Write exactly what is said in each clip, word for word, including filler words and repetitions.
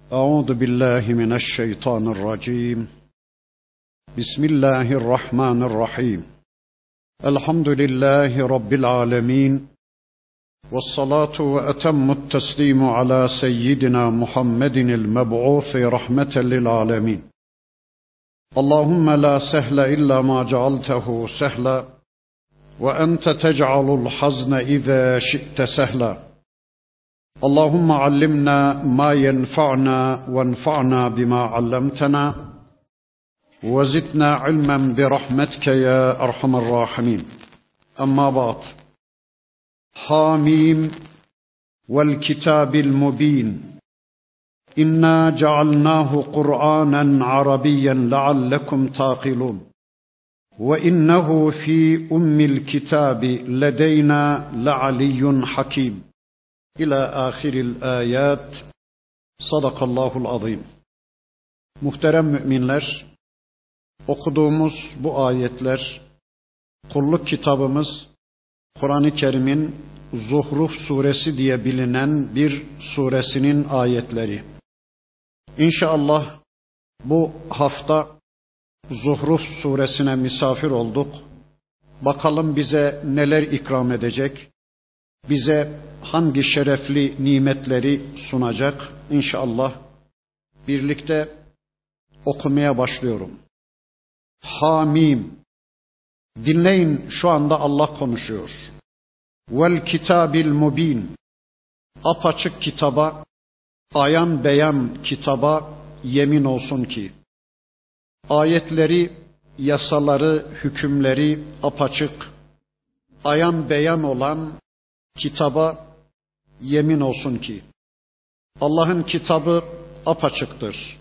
أعوذ بالله من الشيطان الرجيم. بسم الله الرحمن الرحيم. الحمد لله رب العالمين، والصلاة وأتم التسليم على سيدنا محمد المبعوث رحمة للعالمين. اللهم لا سهل إلا ما جعلته سهلا، وأنت تجعل الحزن إذا شئت سهلا. اللهم علمنا ما ينفعنا وانفعنا بما علمتنا، وزدنا علما برحمتك يا أرحم الراحمين. أما بعد، حاميم والكتاب المبين إنا جعلناه قرآنا عربيا لعلكم تعقلون وإنه في أم الكتاب لدينا لعلي حكيم إلى آخر الآيات. Sadakallahul azim. Muhterem müminler, okuduğumuz bu ayetler, kulluk kitabımız Kur'an-ı Kerim'in Zuhruf suresi diye bilinen bir suresinin ayetleri. İnşallah bu hafta Zuhruf suresine misafir olduk. Bakalım bize neler ikram edecek, bize hangi şerefli nimetleri sunacak. İnşallah birlikte okumaya başlıyorum. Hamim. Dinleyin, şu anda Allah konuşuyor. Vel kitabil mubin. Apaçık kitaba, ayan beyan kitaba yemin olsun ki, ayetleri, yasaları, hükümleri apaçık, ayan beyan olan kitaba yemin olsun ki, Allah'ın kitabı apaçıktır.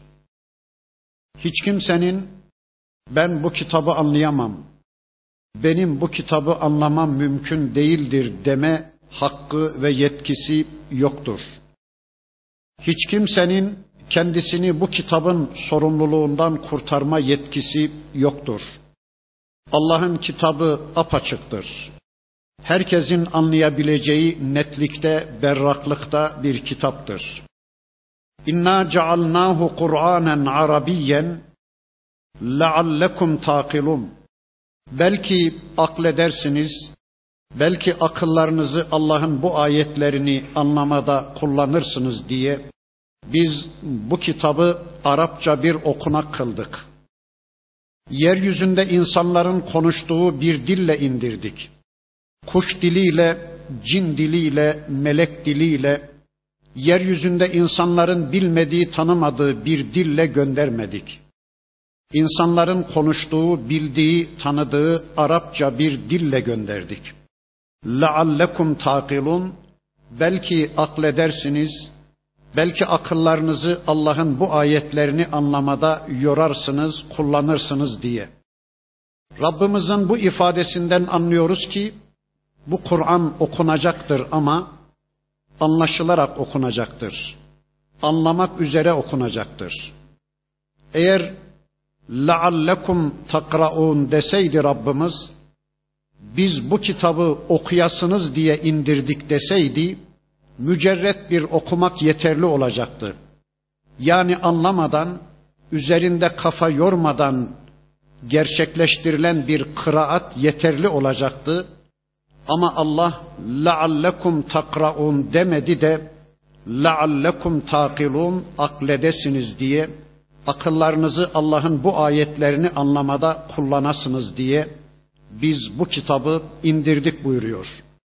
Hiç kimsenin ben bu kitabı anlayamam, benim bu kitabı anlamam mümkün değildir deme hakkı ve yetkisi yoktur. Hiç kimsenin kendisini bu kitabın sorumluluğundan kurtarma yetkisi yoktur. Allah'ın kitabı apaçıktır. Herkesin anlayabileceği netlikte, berraklıkta bir kitaptır. İnna cealnahu Kur'anen Arabiyyen leallekum taqilun. Belki akledersiniz, belki akıllarınızı Allah'ın bu ayetlerini anlamada kullanırsınız diye biz bu kitabı Arapça bir okunak kıldık. Yeryüzünde insanların konuştuğu bir dille indirdik. Kuş diliyle, cin diliyle, melek diliyle, yeryüzünde insanların bilmediği, tanımadığı bir dille göndermedik. İnsanların konuştuğu, bildiği, tanıdığı Arapça bir dille gönderdik. لَعَلَّكُمْ تَعْقِلُونَ. Belki akledersiniz, belki akıllarınızı Allah'ın bu ayetlerini anlamada yorarsınız, kullanırsınız diye. Rabbimizin bu ifadesinden anlıyoruz ki, bu Kur'an okunacaktır ama anlaşılarak okunacaktır. Anlamak üzere okunacaktır. Eğer لَعَلَّكُمْ تَقْرَؤُونَ deseydi Rabbimiz, biz bu kitabı okuyasınız diye indirdik deseydi, mücerret bir okumak yeterli olacaktı. Yani anlamadan, üzerinde kafa yormadan gerçekleştirilen bir kıraat yeterli olacaktı. Ama Allah لَعَلَّكُمْ تَقْرَؤُونَ demedi de لَعَلَّكُمْ تَعْقِلُونَ akledesiniz diye, akıllarınızı Allah'ın bu ayetlerini anlamada kullanasınız diye biz bu kitabı indirdik buyuruyor.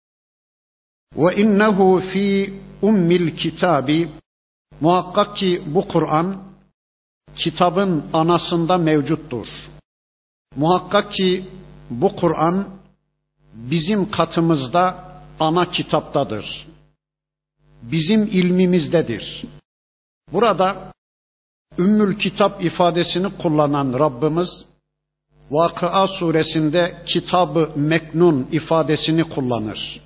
وَاِنَّهُ ف۪ي اُمِّ الْكِتَابِ. Muhakkak ki bu Kur'an kitabın anasında mevcuttur. Muhakkak ki bu Kur'an bizim katımızda ana kitaptadır. Bizim ilmimizdedir. Burada Ümmül Kitap ifadesini kullanan Rabbimiz, Vakıa suresinde Kitab-ı Meknun ifadesini kullanır.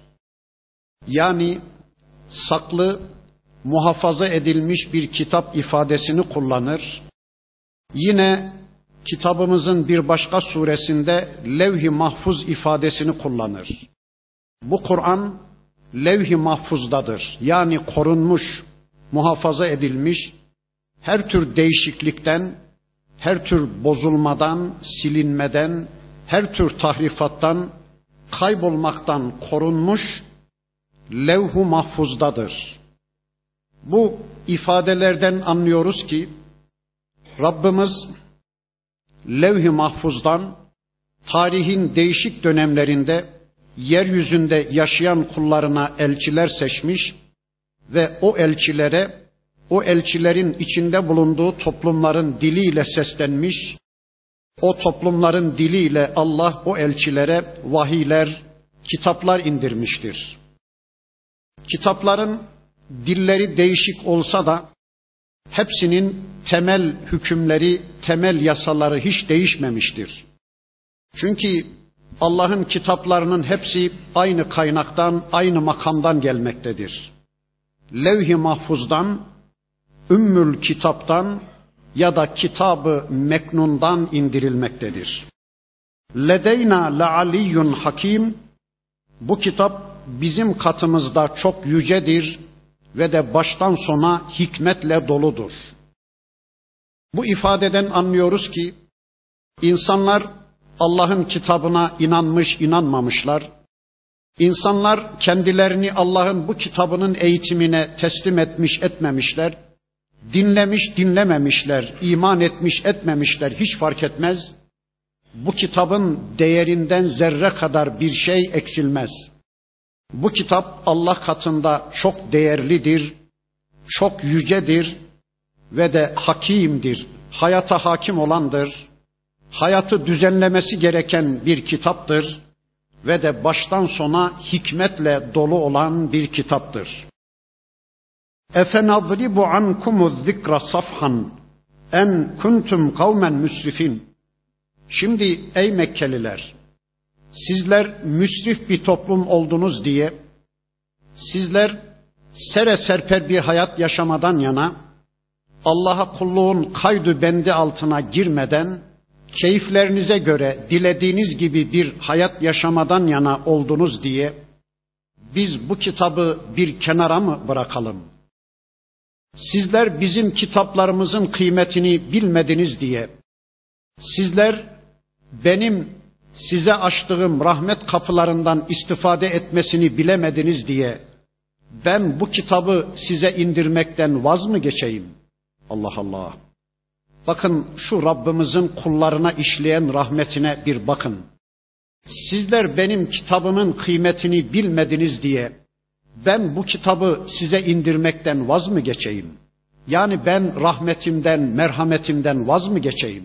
Yani saklı, muhafaza edilmiş bir kitap ifadesini kullanır. Yine kitabımızın bir başka suresinde Levh-i Mahfuz ifadesini kullanır. Bu Kur'an Levh-i Mahfuz'dadır. Yani korunmuş, muhafaza edilmiş, her tür değişiklikten, her tür bozulmadan, silinmeden, her tür tahrifattan, kaybolmaktan korunmuş levh-u mahfuzdadır. Bu ifadelerden anlıyoruz ki Rabbimiz levh-i mahfuzdan tarihin değişik dönemlerinde yeryüzünde yaşayan kullarına elçiler seçmiş ve o elçilere, o elçilerin içinde bulunduğu toplumların diliyle seslenmiş, o toplumların diliyle Allah o elçilere vahiyler, kitaplar indirmiştir. Kitapların dilleri değişik olsa da hepsinin temel hükümleri, temel yasaları hiç değişmemiştir. Çünkü Allah'ın kitaplarının hepsi aynı kaynaktan, aynı makamdan gelmektedir. Levh-i mahfuzdan, Ümmül Kitap'tan ya da Kitab-ı Meknun'dan indirilmektedir. Ledeyna le'aliyyun hakim, bu kitap bizim katımızda çok yücedir ve de baştan sona hikmetle doludur. Bu ifadeden anlıyoruz ki insanlar Allah'ın kitabına inanmış, inanmamışlar. İnsanlar kendilerini Allah'ın bu kitabının eğitimine teslim etmiş, etmemişler. Dinlemiş, dinlememişler, iman etmiş, etmemişler, hiç fark etmez. Bu kitabın değerinden zerre kadar bir şey eksilmez. Bu kitap Allah katında çok değerlidir, çok yücedir ve de hakimdir, hayata hakim olandır. Hayatı düzenlemesi gereken bir kitaptır ve de baştan sona hikmetle dolu olan bir kitaptır. Efenadribu ankumuz zikra safhan en kuntum kavmen müsrifin. Şimdi ey Mekkeliler, sizler müsrif bir toplum oldunuz diye, sizler sere serper bir hayat yaşamadan yana, Allah'a kulluğun kaydı bendi altına girmeden, keyiflerinize göre dilediğiniz gibi bir hayat yaşamadan yana oldunuz diye, biz bu kitabı bir kenara mı bırakalım? Sizler bizim kitaplarımızın kıymetini bilmediniz diye, sizler benim size açtığım rahmet kapılarından istifade etmesini bilemediniz diye, ben bu kitabı size indirmekten vaz mı geçeyim? Allah Allah! Bakın şu Rabbimizin kullarına işleyen rahmetine bir bakın. Sizler benim kitabımın kıymetini bilmediniz diye, ben bu kitabı size indirmekten vaz mı geçeyim? Yani ben rahmetimden, merhametimden vaz mı geçeyim?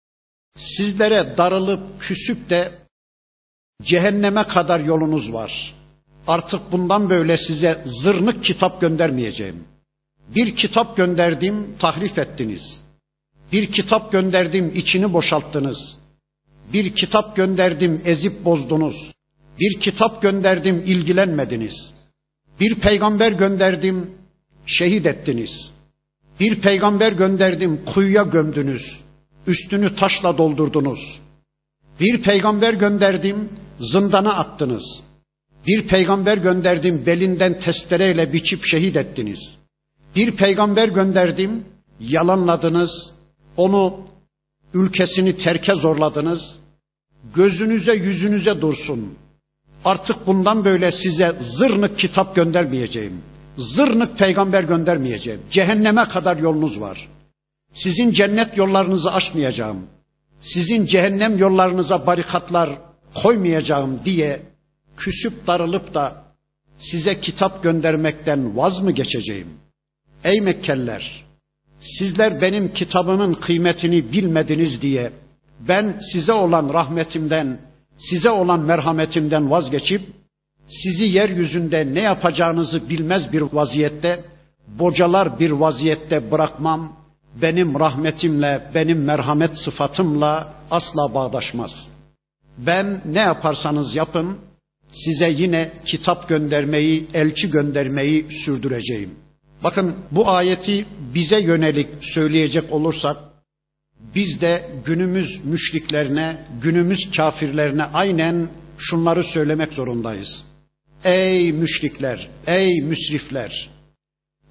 Sizlere darılıp küsüp de cehenneme kadar yolunuz var. Artık bundan böyle size zırnık kitap göndermeyeceğim. Bir kitap gönderdim, tahrif ettiniz. Bir kitap gönderdim, içini boşalttınız. Bir kitap gönderdim, ezip bozdunuz. Bir kitap gönderdim, ilgilenmediniz. Bir peygamber gönderdim, şehit ettiniz. Bir peygamber gönderdim, kuyuya gömdünüz. Üstünü taşla doldurdunuz. Bir peygamber gönderdim, zindana attınız. Bir peygamber gönderdim, belinden testereyle biçip şehit ettiniz. Bir peygamber gönderdim, yalanladınız. Onu ülkesini terke zorladınız. Gözünüze yüzünüze dursun. Artık bundan böyle size zırnık kitap göndermeyeceğim. Zırnık peygamber göndermeyeceğim. Cehenneme kadar yolunuz var. Sizin cennet yollarınızı açmayacağım. Sizin cehennem yollarınıza barikatlar koymayacağım diye küsüp darılıp da size kitap göndermekten vaz mı geçeceğim? Ey Mekkeliler! Sizler benim kitabımın kıymetini bilmediniz diye ben size olan rahmetimden, size olan merhametimden vazgeçip sizi yeryüzünde ne yapacağınızı bilmez bir vaziyette, bocalar bir vaziyette bırakmam, benim rahmetimle, benim merhamet sıfatımla asla bağdaşmaz. Ben ne yaparsanız yapın, size yine kitap göndermeyi, elçi göndermeyi sürdüreceğim. Bakın bu ayeti bize yönelik söyleyecek olursak, biz de günümüz müşriklerine, günümüz kafirlerine aynen şunları söylemek zorundayız. Ey müşrikler, ey müsrifler!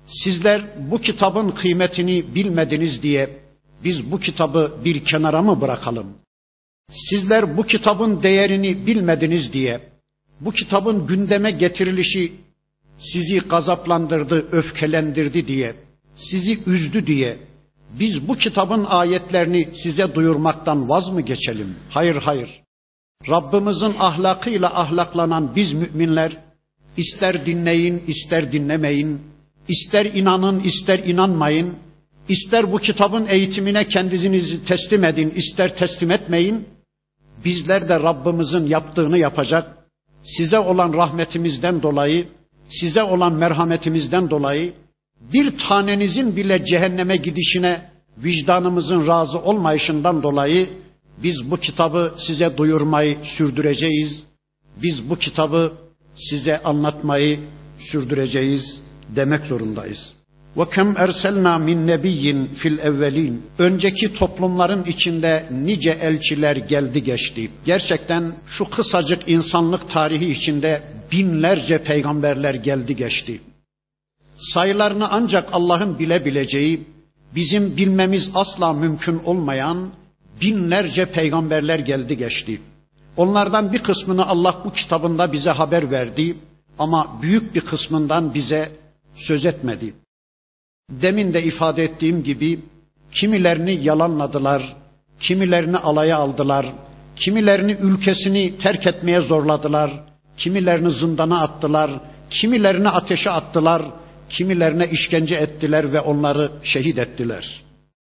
Sizler bu kitabın kıymetini bilmediniz diye biz bu kitabı bir kenara mı bırakalım? Sizler bu kitabın değerini bilmediniz diye bu kitabın gündeme getirilişi sizi gazaplandırdı, öfkelendirdi diye, sizi üzdü diye biz bu kitabın ayetlerini size duyurmaktan vaz mı geçelim? Hayır, hayır. Rabbimizin ahlakıyla ahlaklanan biz müminler, ister dinleyin, ister dinlemeyin, ister inanın, ister inanmayın, ister bu kitabın eğitimine kendinizi teslim edin, ister teslim etmeyin, bizler de Rabbimizin yaptığını yapacak, size olan rahmetimizden dolayı, size olan merhametimizden dolayı, bir tanenizin bile cehenneme gidişine vicdanımızın razı olmayışından dolayı biz bu kitabı size duyurmayı sürdüreceğiz. Biz bu kitabı size anlatmayı sürdüreceğiz demek zorundayız. وَكَمْ اَرْسَلْنَا مِنْ نَبِيٍّ فِي الْاَوَّلِينَ Önceki toplumların içinde nice elçiler geldi geçti. Gerçekten şu kısacık insanlık tarihi içinde binlerce peygamberler geldi geçti. Sayılarını ancak Allah'ın bilebileceği, bizim bilmemiz asla mümkün olmayan binlerce peygamberler geldi geçti. Onlardan bir kısmını Allah bu kitabında bize haber verdi ama büyük bir kısmından bize söz etmedi. Demin de ifade ettiğim gibi kimilerini yalanladılar, kimilerini alaya aldılar, kimilerini ülkesini terk etmeye zorladılar, kimilerini zindana attılar, kimilerini ateşe attılar, kimilerine işkence ettiler ve onları şehit ettiler.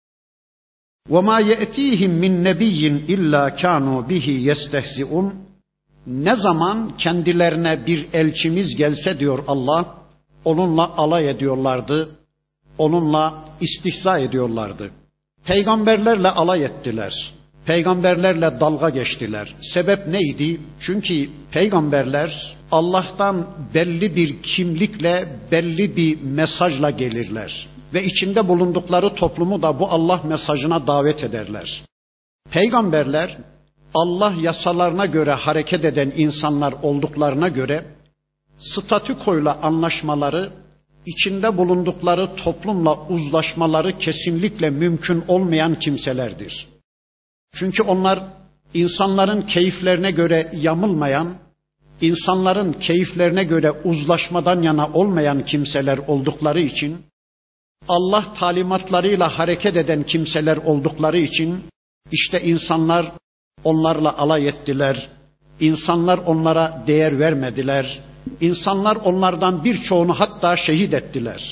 وَمَا يَأْتِيهِمْ مِنْ نَبِيٍّ اِلَّا كَانُوا بِهِ يَسْتَهْزِئُونَ Ne zaman kendilerine bir elçimiz gelse diyor Allah, onunla alay ediyorlardı, onunla istihza ediyorlardı. Peygamberlerle alay ettiler, peygamberlerle dalga geçtiler. Sebep neydi? Çünkü peygamberler Allah'tan belli bir kimlikle, belli bir mesajla gelirler. Ve içinde bulundukları toplumu da bu Allah mesajına davet ederler. Peygamberler Allah yasalarına göre hareket eden insanlar olduklarına göre statükoyla anlaşmaları, içinde bulundukları toplumla uzlaşmaları kesinlikle mümkün olmayan kimselerdir. Çünkü onlar insanların keyiflerine göre yamılmayan, insanların keyiflerine göre uzlaşmadan yana olmayan kimseler oldukları için, Allah talimatlarıyla hareket eden kimseler oldukları için, işte insanlar onlarla alay ettiler, insanlar onlara değer vermediler, insanlar onlardan birçoğunu hatta şehit ettiler.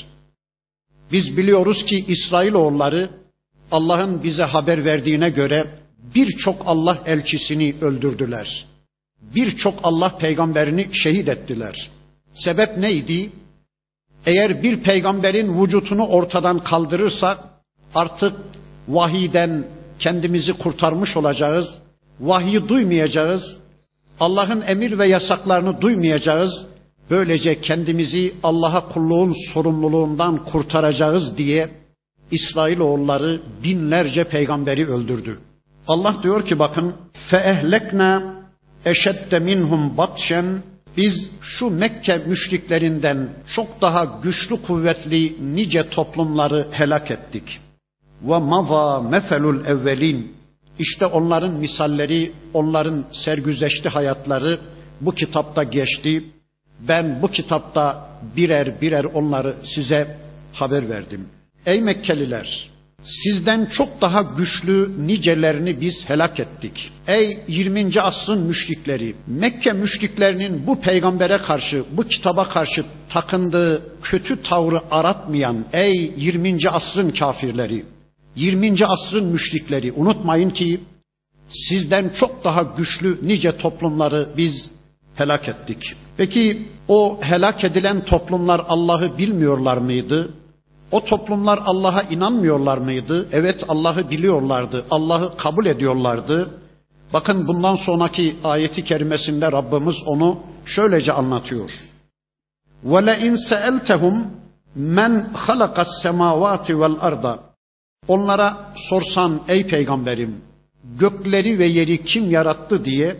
Biz biliyoruz ki İsrailoğulları Allah'ın bize haber verdiğine göre birçok Allah elçisini öldürdüler. Birçok Allah peygamberini şehit ettiler. Sebep neydi? Eğer bir peygamberin vücudunu ortadan kaldırırsak artık vahiyden kendimizi kurtarmış olacağız. Vahyi duymayacağız. Allah'ın emir ve yasaklarını duymayacağız. Böylece kendimizi Allah'a kulluğun sorumluluğundan kurtaracağız diye İsrailoğulları binlerce peygamberi öldürdü. Allah diyor ki bakın فَاَهْلَكْنَا اَشَدَّ مِنْهُمْ بَطْشًا Biz şu Mekke müşriklerinden çok daha güçlü kuvvetli nice toplumları helak ettik. وَمَضَى مَثَلُ الْاَوَّلِينَ İşte onların misalleri, onların sergüzeşti hayatları bu kitapta geçti. Ben bu kitapta birer birer onları size haber verdim. Ey Mekkeliler! Sizden çok daha güçlü nicelerini biz helak ettik. Ey yirminci asrın müşrikleri! Mekke müşriklerinin bu peygambere karşı, bu kitaba karşı takındığı kötü tavrı aratmayan ey yirminci asrın kafirleri! yirminci asrın müşrikleri! Unutmayın ki sizden çok daha güçlü nice toplumları biz helak ettik. Peki o helak edilen toplumlar Allah'ı bilmiyorlar mıydı? O toplumlar Allah'a inanmıyorlar mıydı? Evet, Allah'ı biliyorlardı. Allah'ı kabul ediyorlardı. Bakın bundan sonraki ayeti kerimesinde Rabbimiz onu şöylece anlatıyor. وَلَاِنْ سَأَلْتَهُمْ مَنْ خَلَقَ السَّمَاوَاتِ وَالْأَرْضَ Onlara sorsan ey peygamberim, gökleri ve yeri kim yarattı diye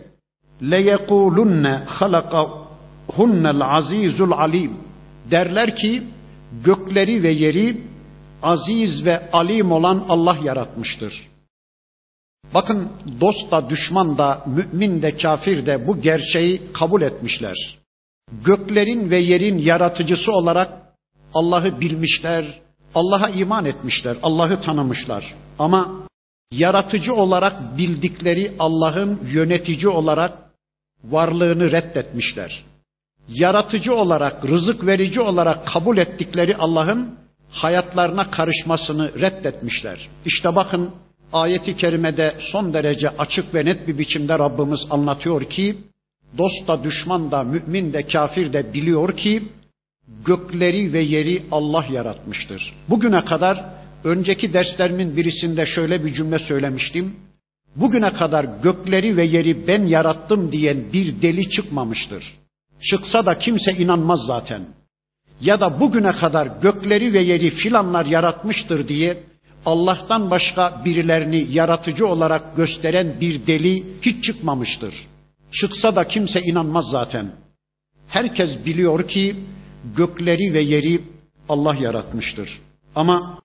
لَيَقُولُنَّ خَلَقَهُنَّ الْعَز۪يزُ الْعَل۪يمُ derler ki gökleri ve yeri aziz ve alim olan Allah yaratmıştır. Bakın, dost da düşman da mümin de kafir de bu gerçeği kabul etmişler. Göklerin ve yerin yaratıcısı olarak Allah'ı bilmişler, Allah'a iman etmişler, Allah'ı tanımışlar. Ama yaratıcı olarak bildikleri Allah'ın yönetici olarak varlığını reddetmişler. Yaratıcı olarak, rızık verici olarak kabul ettikleri Allah'ın hayatlarına karışmasını reddetmişler. İşte bakın, ayet-i kerimede son derece açık ve net bir biçimde Rabbimiz anlatıyor ki, dost da düşman da mümin de kafir de biliyor ki gökleri ve yeri Allah yaratmıştır. Bugüne kadar önceki derslerimin birisinde şöyle bir cümle söylemiştim. Bugüne kadar gökleri ve yeri ben yarattım diyen bir deli çıkmamıştır. Çıksa da kimse inanmaz zaten. Ya da bugüne kadar gökleri ve yeri filanlar yaratmıştır diye Allah'tan başka birilerini yaratıcı olarak gösteren bir deli hiç çıkmamıştır. Çıksa da kimse inanmaz zaten. Herkes biliyor ki gökleri ve yeri Allah yaratmıştır. Ama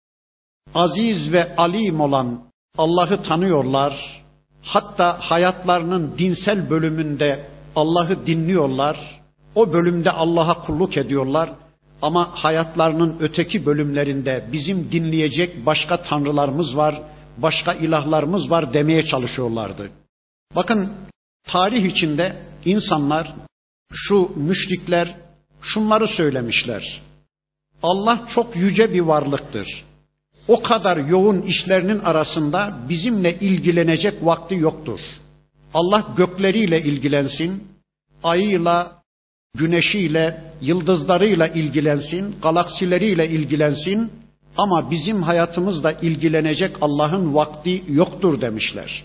aziz ve alim olan Allah'ı tanıyorlar. Hatta hayatlarının dinsel bölümünde Allah'ı dinliyorlar. O bölümde Allah'a kulluk ediyorlar. Ama hayatlarının öteki bölümlerinde bizim dinleyecek başka tanrılarımız var, başka ilahlarımız var demeye çalışıyorlardı. Bakın, tarih içinde insanlar, şu müşrikler şunları söylemişler. Allah çok yüce bir varlıktır. O kadar yoğun işlerinin arasında bizimle ilgilenecek vakti yoktur. Allah gökleriyle ilgilensin, ayıyla, güneşiyle, yıldızlarıyla ilgilensin, galaksileriyle ilgilensin ama bizim hayatımızla ilgilenecek Allah'ın vakti yoktur demişler.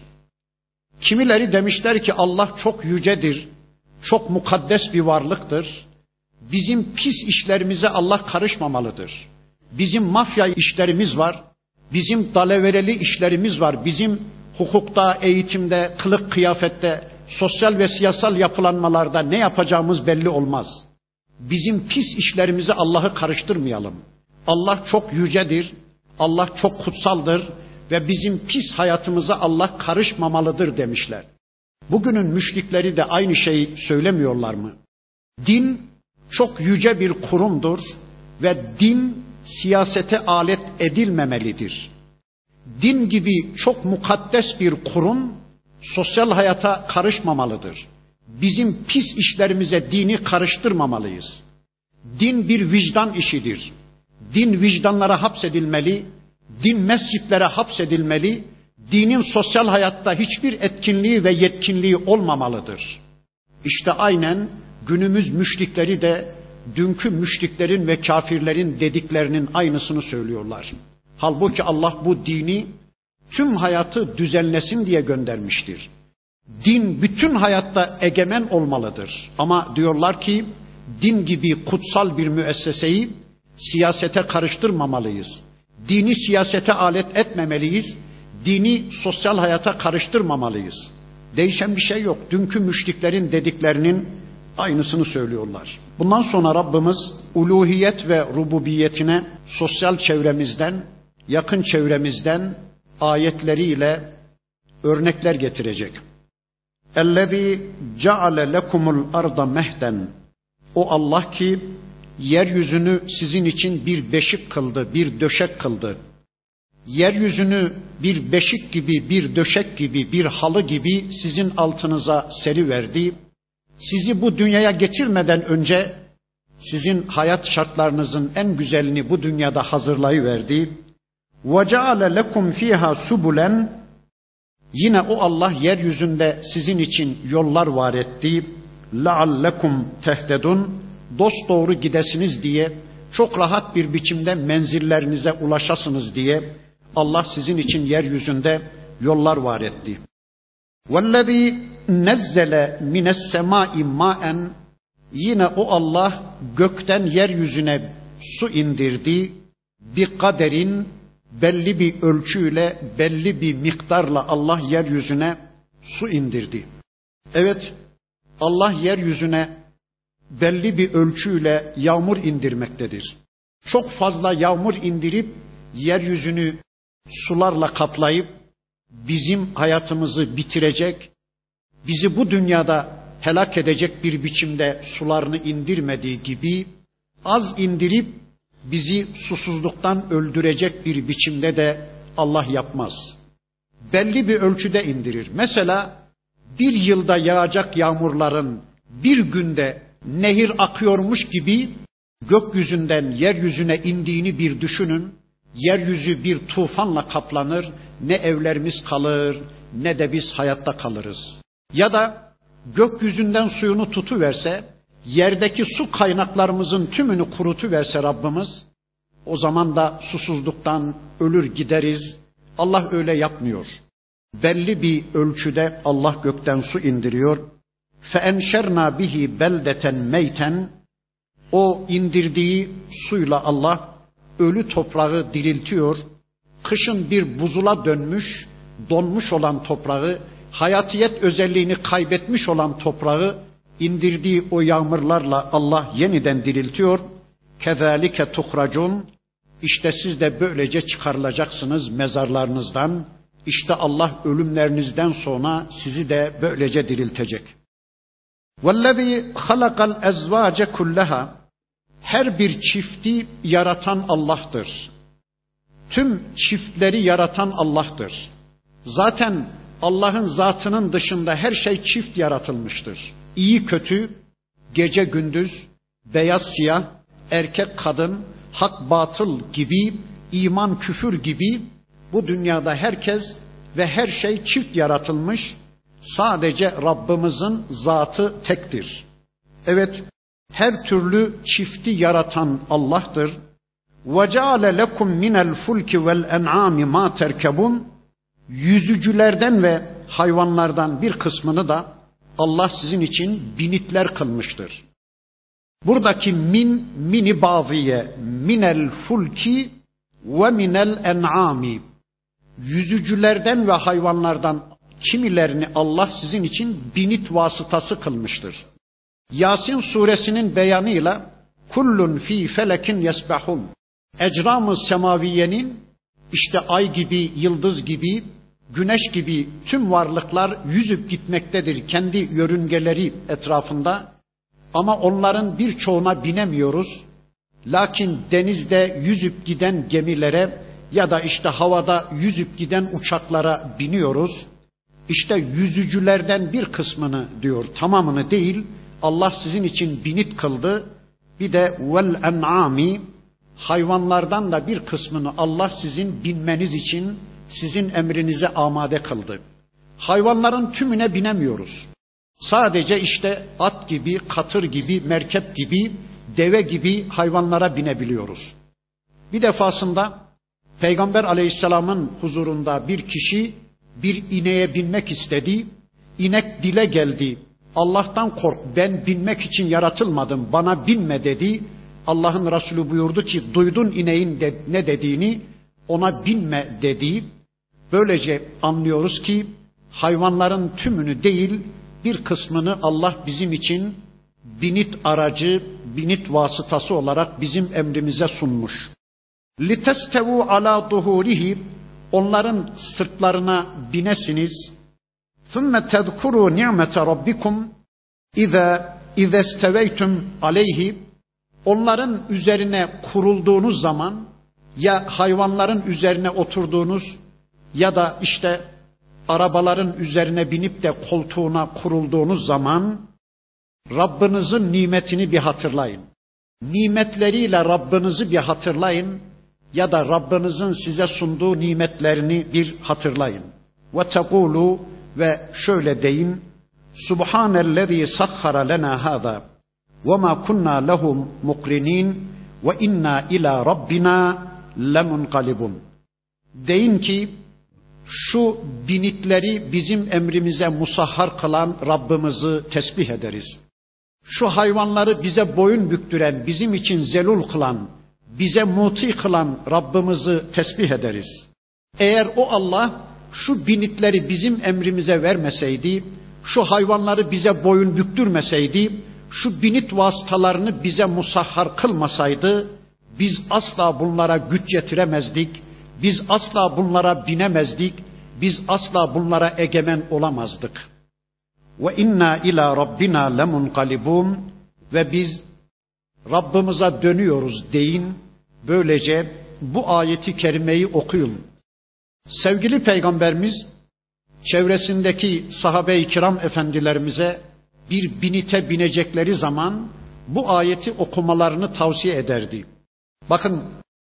Kimileri demişler ki Allah çok yücedir, çok mukaddes bir varlıktır. Bizim pis işlerimize Allah karışmamalıdır. Bizim mafya işlerimiz var, bizim dalavereli işlerimiz var, bizim hukukta, eğitimde, kılık kıyafette, sosyal ve siyasal yapılanmalarda ne yapacağımız belli olmaz. Bizim pis işlerimize Allah'ı karıştırmayalım. Allah çok yücedir, Allah çok kutsaldır ve bizim pis hayatımıza Allah karışmamalıdır demişler. Bugünün müşrikleri de aynı şeyi söylemiyorlar mı? Din çok yüce bir kurumdur ve din siyasete alet edilmemelidir. Din gibi çok mukaddes bir kurum sosyal hayata karışmamalıdır. Bizim pis işlerimize dini karıştırmamalıyız. Din bir vicdan işidir. Din vicdanlara hapsedilmeli, din mescitlere hapsedilmeli, dinin sosyal hayatta hiçbir etkinliği ve yetkinliği olmamalıdır. İşte aynen günümüz müşrikleri de dünkü müşriklerin ve kafirlerin dediklerinin aynısını söylüyorlar. Halbuki Allah bu dini tüm hayatı düzenlesin diye göndermiştir. Din bütün hayatta egemen olmalıdır. Ama diyorlar ki din gibi kutsal bir müesseseyi siyasete karıştırmamalıyız. Dini siyasete alet etmemeliyiz. Dini sosyal hayata karıştırmamalıyız. Değişen bir şey yok. Dünkü müşriklerin dediklerinin aynısını söylüyorlar. Bundan sonra Rabbimiz uluhiyet ve rububiyetine sosyal çevremizden, yakın çevremizden ayetleriyle örnekler getirecek. اَلَّذ۪ي جَعَلَ لَكُمُ الْاَرْضَ مَهْدًا O Allah ki yeryüzünü sizin için bir beşik kıldı, bir döşek kıldı. Yeryüzünü bir beşik gibi, bir döşek gibi, bir halı gibi sizin altınıza seriverdi. Sizi bu dünyaya getirmeden önce sizin hayat şartlarınızın en güzelini bu dünyada hazırlayıverdi. وَجَعَلَ لَكُمْ ف۪يهَا سُبُلًا Yine o Allah yeryüzünde sizin için yollar var etti. لَعَلَّكُمْ تَهْتَدُونَ Dosdoğru gidesiniz diye, çok rahat bir biçimde menzillerinize ulaşasınız diye Allah sizin için yeryüzünde yollar var etti. وَالَّذ۪ي نَزَّلَ مِنَ السَّمَاءِ مَاءً Yine o Allah gökten yeryüzüne su indirdi. Bir kaderin belli bir ölçüyle, belli bir miktarla Allah yeryüzüne su indirdi. Evet, Allah yeryüzüne belli bir ölçüyle yağmur indirmektedir. çok fazla yağmur indirip yeryüzünü sularla kaplayıp bizim hayatımızı bitirecek, bizi bu dünyada helak edecek bir biçimde sularını indirmediği gibi az indirip bizi susuzluktan öldürecek bir biçimde de Allah yapmaz. Belli bir ölçüde indirir. Mesela bir yılda yağacak yağmurların bir günde nehir akıyormuş gibi gökyüzünden yeryüzüne indiğini bir düşünün. Yeryüzü bir tufanla kaplanır, ne evlerimiz kalır, ne de biz hayatta kalırız. Ya da gökyüzünden suyunu tutuverse, yerdeki su kaynaklarımızın tümünü kurutuverse Rabbimiz, o zaman da susuzluktan ölür gideriz. Allah öyle yapmıyor. Belli bir ölçüde Allah gökten su indiriyor. فَاَنْشَرْنَا bihi beldeten meyten. O indirdiği suyla Allah ölü toprağı diriltiyor. Kışın bir buzula dönmüş, donmuş olan toprağı, hayatiyet özelliğini kaybetmiş olan toprağı indirdiği o yağmurlarla Allah yeniden diriltiyor. كَذَٰلِكَ تُخْرَجُونَ. İşte siz de böylece çıkarılacaksınız mezarlarınızdan. İşte Allah ölümlerinizden sonra sizi de böylece diriltecek. وَالَّذ۪ي خَلَقَ الْاَزْوَاجَ كُلَّهَا. Her bir çifti yaratan Allah'tır. Tüm çiftleri yaratan Allah'tır. Zaten Allah'ın zatının dışında her şey çift yaratılmıştır. İyi kötü, gece gündüz, beyaz siyah, erkek kadın, hak batıl gibi, iman küfür gibi bu dünyada herkes ve her şey çift yaratılmış. Sadece Rabbimizin zatı tektir. Evet, her türlü çifti yaratan Allah'tır. وَجَعَلَ لَكُمْ مِنَ الْفُلْكِ وَالْاَنْعَامِ مَا تَرْكَبُونَ. Yüzücülerden ve hayvanlardan bir kısmını da Allah sizin için binitler kılmıştır. Buradaki min, mini bağviye, minel fulki ve minel en'ami. Yüzücülerden ve hayvanlardan kimilerini Allah sizin için binit vasıtası kılmıştır. Yasin suresinin beyanıyla kullun fi felekin yesbahun. Ecram-ı semaviyenin işte ay gibi, yıldız gibi, güneş gibi tüm varlıklar yüzüp gitmektedir kendi yörüngeleri etrafında. Ama onların birçoğuna binemiyoruz. Lakin denizde yüzüp giden gemilere ya da işte havada yüzüp giden uçaklara biniyoruz. İşte yüzücülerden bir kısmını diyor, tamamını değil, Allah sizin için binit kıldı. Bir de vel en'ami, hayvanlardan da bir kısmını Allah sizin binmeniz için sizin emrinize amade kıldı. Hayvanların tümüne binemiyoruz. Sadece işte at gibi, katır gibi, merkep gibi, deve gibi hayvanlara binebiliyoruz. Bir defasında Peygamber Aleyhisselam'ın huzurunda bir kişi bir ineğe binmek istedi. İnek dile geldi. Allah'tan kork, ben binmek için yaratılmadım, bana binme dedi. Allah'ın Resulü buyurdu ki, duydun ineğin de, ne dediğini, ona binme dedi. Böylece anlıyoruz ki hayvanların tümünü değil, bir kısmını Allah bizim için binit aracı, binit vasıtası olarak bizim emrimize sunmuş. لِتَسْتَوُوا عَلَى ظُهُورِهِ. Onların sırtlarına binesiniz. ثُمَّ تَذْكُرُوا نِعْمَةَ رَبِّكُمْ اِذَا اِذَا اسْتَوَيْتُمْ عَلَيْهِ. Onların üzerine kurulduğunuz zaman, ya hayvanların üzerine oturduğunuz ya da işte arabaların üzerine binip de koltuğuna kurulduğunuz zaman Rabbinizin nimetini bir hatırlayın. Nimetleriyle Rabbinizi bir hatırlayın ya da Rabbinizin size sunduğu nimetlerini bir hatırlayın. Ve tekulu, ve şöyle deyin: Subhanellezî sahhara lena hâzâ ve mâ kunnâ lehu mukrinin ve inna ilâ rabbina lemunqalibun. Deyin ki, şu binitleri bizim emrimize musahhar kılan Rabbimizi tesbih ederiz. Şu hayvanları bize boyun büktüren, bizim için zelul kılan, bize muti kılan Rabbimizi tesbih ederiz. Eğer o Allah şu binitleri bizim emrimize vermeseydi, şu hayvanları bize boyun büktürmeseydi, şu binit vasıtalarını bize musahhar kılmasaydı, Biz asla bunlara güç yetiremezdik. Biz asla bunlara binemezdik. Biz asla bunlara egemen olamazdık. Ve inna ila rabbina lemunqalibun ve biz Rabbimize dönüyoruz deyin. Böylece bu ayeti kerimeyi okuyun. Sevgili Peygamberimiz çevresindeki sahabe-i kiram efendilerimize bir binite binecekleri zaman bu ayeti okumalarını tavsiye ederdi. Bakın,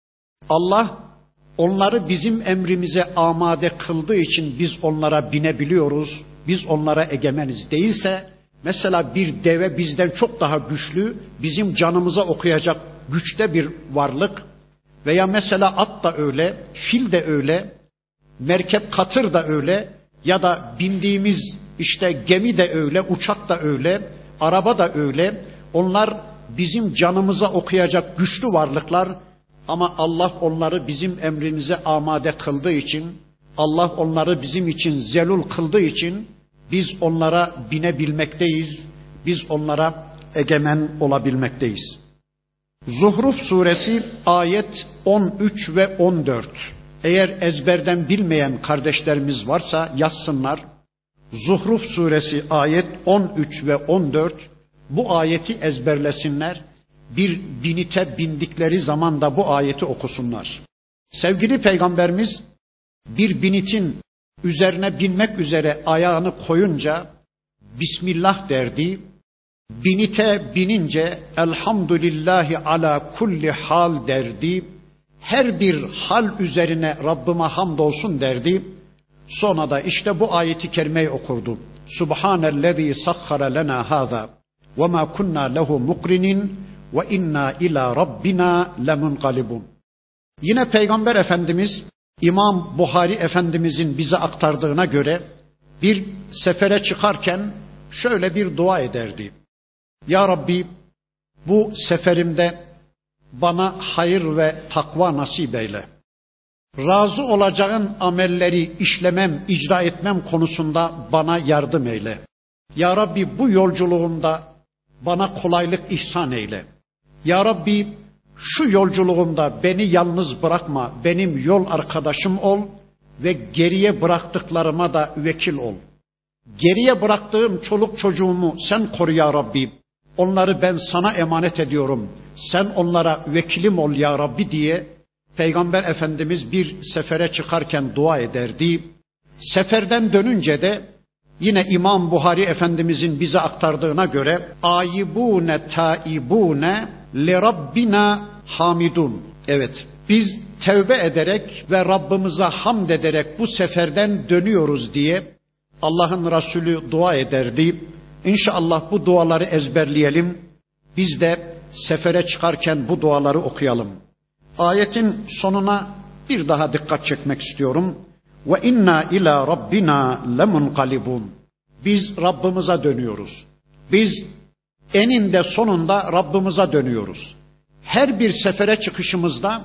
Allah onları bizim emrimize amade kıldığı için biz onlara binebiliyoruz, biz onlara egemeniz. Değilse mesela bir deve bizden çok daha güçlü, bizim canımıza okuyacak güçte bir varlık veya mesela at da öyle, fil de öyle, merkep katır da öyle ya da bindiğimiz işte gemi de öyle, uçak da öyle, araba da öyle. Onlar bizim canımıza okuyacak güçlü varlıklar ama Allah onları bizim emrimize amade kıldığı için, Allah onları bizim için zelul kıldığı için biz onlara binebilmekteyiz, biz onlara egemen olabilmekteyiz. Zuhruf suresi ayet on üç ve on dört. Eğer ezberden bilmeyen kardeşlerimiz varsa yazsınlar. Zuhruf suresi ayet on üç ve on dört. Bu ayeti ezberlesinler. Bir binite bindikleri zaman da bu ayeti okusunlar. Sevgili Peygamberimiz bir binitin üzerine binmek üzere ayağını koyunca Bismillah derdi. Binite binince elhamdülillahi ala kulli hal derdi. Her bir hal üzerine Rabbime hamdolsun derdi. Sonra da işte bu ayeti kerimeyi okurdu. Subhanellezî sakhara lena hâzâ ve mâ kunnâ lehu mukrinin ve inna ila rabbina lemunqalibun. Yine Peygamber Efendimiz İmam Buhari Efendimizin bize aktardığına göre bir sefere çıkarken şöyle bir dua ederdi. Ya Rabbi, bu seferimde bana hayır ve takva nasip eyle. Razı olacağın amelleri işlemem, icra etmem konusunda bana yardım eyle. Ya Rabbi, bu yolculuğumda bana kolaylık ihsan eyle. Ya Rabbi, şu yolculuğumda beni yalnız bırakma, benim yol arkadaşım ol ve geriye bıraktıklarıma da vekil ol. Geriye bıraktığım çoluk çocuğumu sen koru ya Rabbi. Onları ben sana emanet ediyorum. Sen onlara vekilim ol ya Rabbi diye Peygamber Efendimiz bir sefere çıkarken dua ederdi. Seferden dönünce de yine İmam Buhari Efendimizin bize aktardığına göre ayibune taibune li rabbina hamidun. Evet, biz tevbe ederek ve Rabbimize hamd ederek bu seferden dönüyoruz diye Allah'ın Resulü dua ederdi. İnşallah bu duaları ezberleyelim. Biz de sefere çıkarken bu duaları okuyalım. Ayetin sonuna bir daha dikkat çekmek istiyorum. Ve inna ila rabbina lemunqalibun. Biz Rabbimize dönüyoruz. Biz eninde sonunda Rabbimize dönüyoruz. Her bir sefere çıkışımızda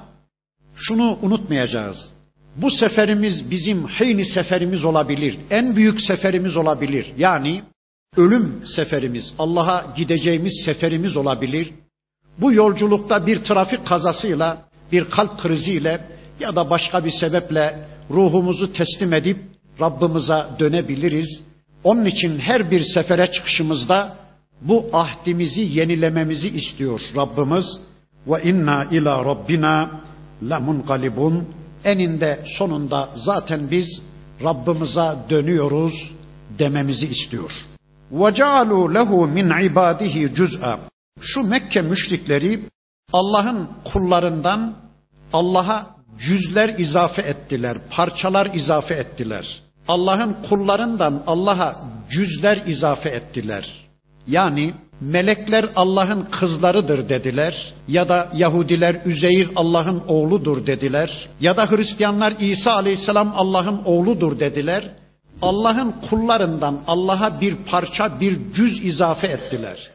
şunu unutmayacağız. Bu seferimiz bizim heyni seferimiz olabilir. En büyük seferimiz olabilir. Yani ölüm seferimiz, Allah'a gideceğimiz seferimiz olabilir. Bu yolculukta bir trafik kazasıyla, bir kalp kriziyle ya da başka bir sebeple ruhumuzu teslim edip Rabbimize dönebiliriz. Onun için her bir sefere çıkışımızda bu ahdimizi yenilememizi istiyor Rabbimiz. Ve inna ila rabbina lemunqalibun. Eninde sonunda zaten biz Rabbimize dönüyoruz dememizi istiyor. وَجَعَلُوا لَهُ مِنْ عِبَادِهِ جُزْءًا. Şu Mekke müşrikleri Allah'ın kullarından Allah'a cüzler izafe ettiler, parçalar izafe ettiler. Allah'ın kullarından Allah'a cüzler izafe ettiler. Yani melekler Allah'ın kızlarıdır dediler ya da Yahudiler Üzeyr Allah'ın oğludur dediler ya da Hristiyanlar İsa Aleyhisselam Allah'ın oğludur dediler. Allah'ın kullarından Allah'a bir parça, bir cüz izafe ettiler.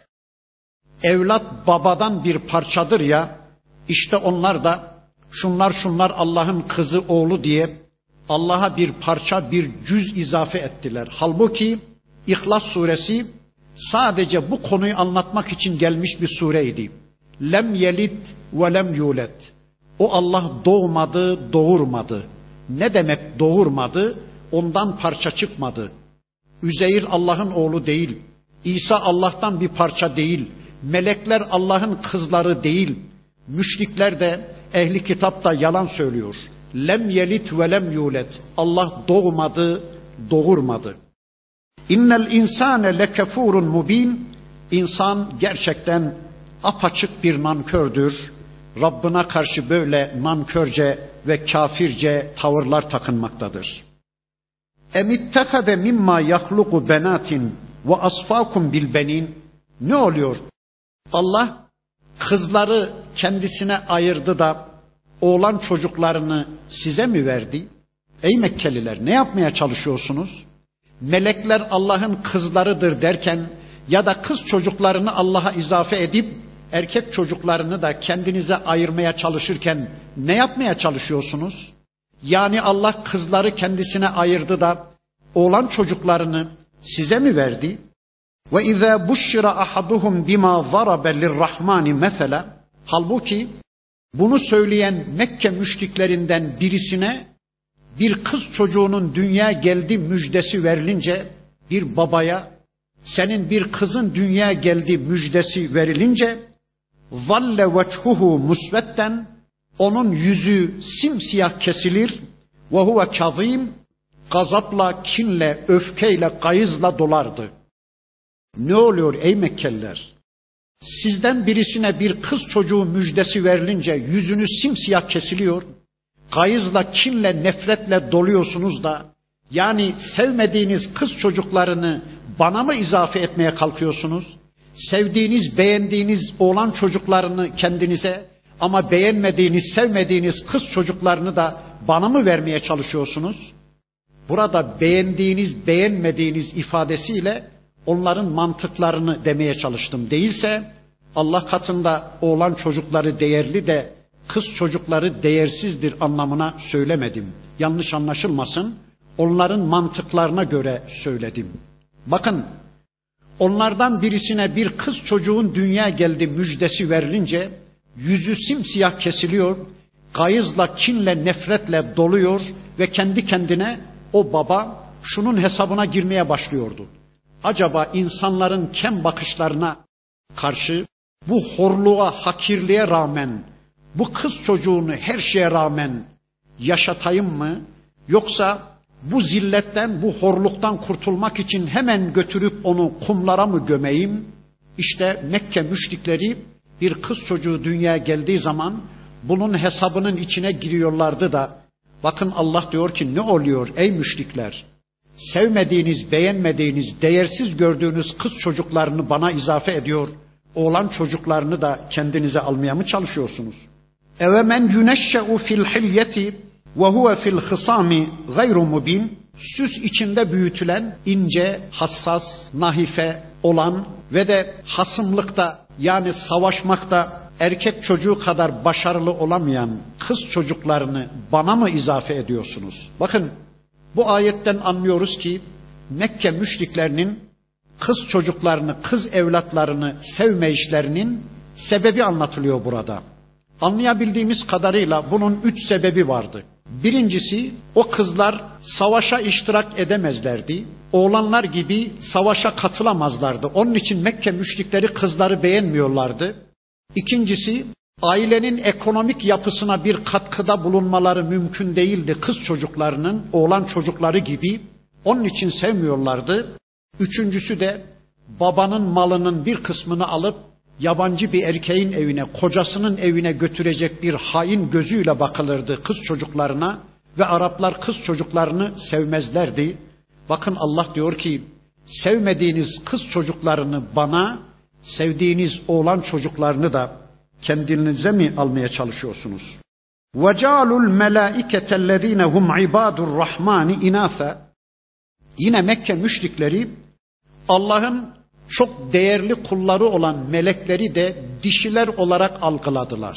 Evlat babadan bir parçadır ya, işte onlar da şunlar şunlar Allah'ın kızı oğlu diye Allah'a bir parça, bir cüz izafe ettiler. Halbuki İhlas suresi sadece bu konuyu anlatmak için gelmiş bir sureydi. Lem yelid ve lem yulet. O Allah doğmadı, doğurmadı. Ne demek doğurmadı? Ondan parça çıkmadı. Üzeyir Allah'ın oğlu değil. İsa Allah'tan bir parça değil. Melekler Allah'ın kızları değil. Müşrikler de ehli kitap da yalan söylüyor. Lem yelit ve lem yulet. Allah doğmadı, doğurmadı. İnnel insane lekefurun mubin. İnsan gerçekten apaçık bir nankördür. Rabbine karşı böyle nankörce ve kafirce tavırlar takınmaktadır. Emittehade mimma yahluku benatin ve asfakum bil benin. Ne oluyor? Allah kızları kendisine ayırdı da oğlan çocuklarını size mi verdi? Ey Mekkeliler, ne yapmaya çalışıyorsunuz? Melekler Allah'ın kızlarıdır derken ya da kız çocuklarını Allah'a izafe edip erkek çocuklarını da kendinize ayırmaya çalışırken ne yapmaya çalışıyorsunuz? Yani Allah kızları kendisine ayırdı da oğlan çocuklarını size mi verdi? Ve izâ buşşira ahaduhum bimâ zarabe lirrahmani mesela. Halbuki bunu söyleyen Mekke müşriklerinden birisine bir kız çocuğunun dünya geldi müjdesi verilince, bir babaya senin bir kızın dünya geldi müjdesi verilince zalle vechuhu musvedden, onun yüzü simsiyah kesilir ve huve kazim, gazapla, kinle, öfkeyle, gayızla dolardı. Ne oluyor ey Mekkeliler? Sizden birisine bir kız çocuğu müjdesi verilince yüzünüz simsiyah kesiliyor, gayızla, kinle, nefretle doluyorsunuz da, yani sevmediğiniz kız çocuklarını bana mı izafe etmeye kalkıyorsunuz? Sevdiğiniz, beğendiğiniz oğlan çocuklarını kendinize ama beğenmediğiniz, sevmediğiniz kız çocuklarını da bana mı vermeye çalışıyorsunuz? Burada beğendiğiniz, beğenmediğiniz ifadesiyle onların mantıklarını demeye çalıştım. Değilse Allah katında oğlan çocukları değerli de kız çocukları değersizdir anlamına söylemedim. Yanlış anlaşılmasın. Onların mantıklarına göre söyledim. Bakın, onlardan birisine bir kız çocuğun dünya geldi müjdesi verilince yüzü simsiyah kesiliyor, gayızla, kinle, nefretle doluyor ve kendi kendine o baba şunun hesabına girmeye başlıyordu. Acaba insanların kem bakışlarına karşı bu horluğa, hakirliğe rağmen, bu kız çocuğunu her şeye rağmen yaşatayım mı? Yoksa bu zilletten, bu horluktan kurtulmak için hemen götürüp onu kumlara mı gömeyim? İşte Mekke müşrikleri bir kız çocuğu dünyaya geldiği zaman bunun hesabının içine giriyorlardı da, bakın Allah diyor ki ne oluyor ey müşrikler? Sevmediğiniz, beğenmediğiniz, değersiz gördüğünüz kız çocuklarını bana izafe ediyor, oğlan çocuklarını da kendinize almaya mı çalışıyorsunuz? Eve men yuneşşe'u fil hilyeti ve huve fil hısami gayru mubin. Süs içinde büyütülen, ince, hassas, nahife olan ve de hasımlıkta, yani savaşmakta erkek çocuğu kadar başarılı olamayan kız çocuklarını bana mı izafe ediyorsunuz? Bakın, bu ayetten anlıyoruz ki Mekke müşriklerinin kız çocuklarını, kız evlatlarını sevme işlerinin sebebi anlatılıyor burada. Anlayabildiğimiz kadarıyla bunun üç sebebi vardı. Birincisi, o kızlar savaşa iştirak edemezlerdi. Oğlanlar gibi savaşa katılamazlardı. Onun için Mekke müşrikleri kızları beğenmiyorlardı. İkincisi, ailenin ekonomik yapısına bir katkıda bulunmaları mümkün değildi kız çocuklarının, oğlan çocukları gibi. Onun için sevmiyorlardı. Üçüncüsü de babanın malının bir kısmını alıp yabancı bir erkeğin evine, kocasının evine götürecek bir hain gözüyle bakılırdı kız çocuklarına ve Araplar kız çocuklarını sevmezlerdi. Bakın Allah diyor ki, sevmediğiniz kız çocuklarını bana, sevdiğiniz oğlan çocuklarını da kendinize mi almaya çalışıyorsunuz? وَجَعَلُوا الْمَلَائِكَةَ الَّذ۪ينَ هُمْ عِبَادُ الرَّحْمَانِ اِنَاثًا. Yine Mekke müşrikleri Allah'ın çok değerli kulları olan melekleri de dişiler olarak algıladılar.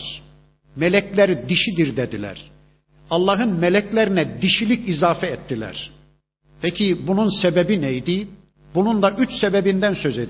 Melekler dişidir dediler. Allah'ın meleklerine dişilik izafe ettiler. Peki bunun sebebi neydi? Bunun da üç sebebinden söz edeyim.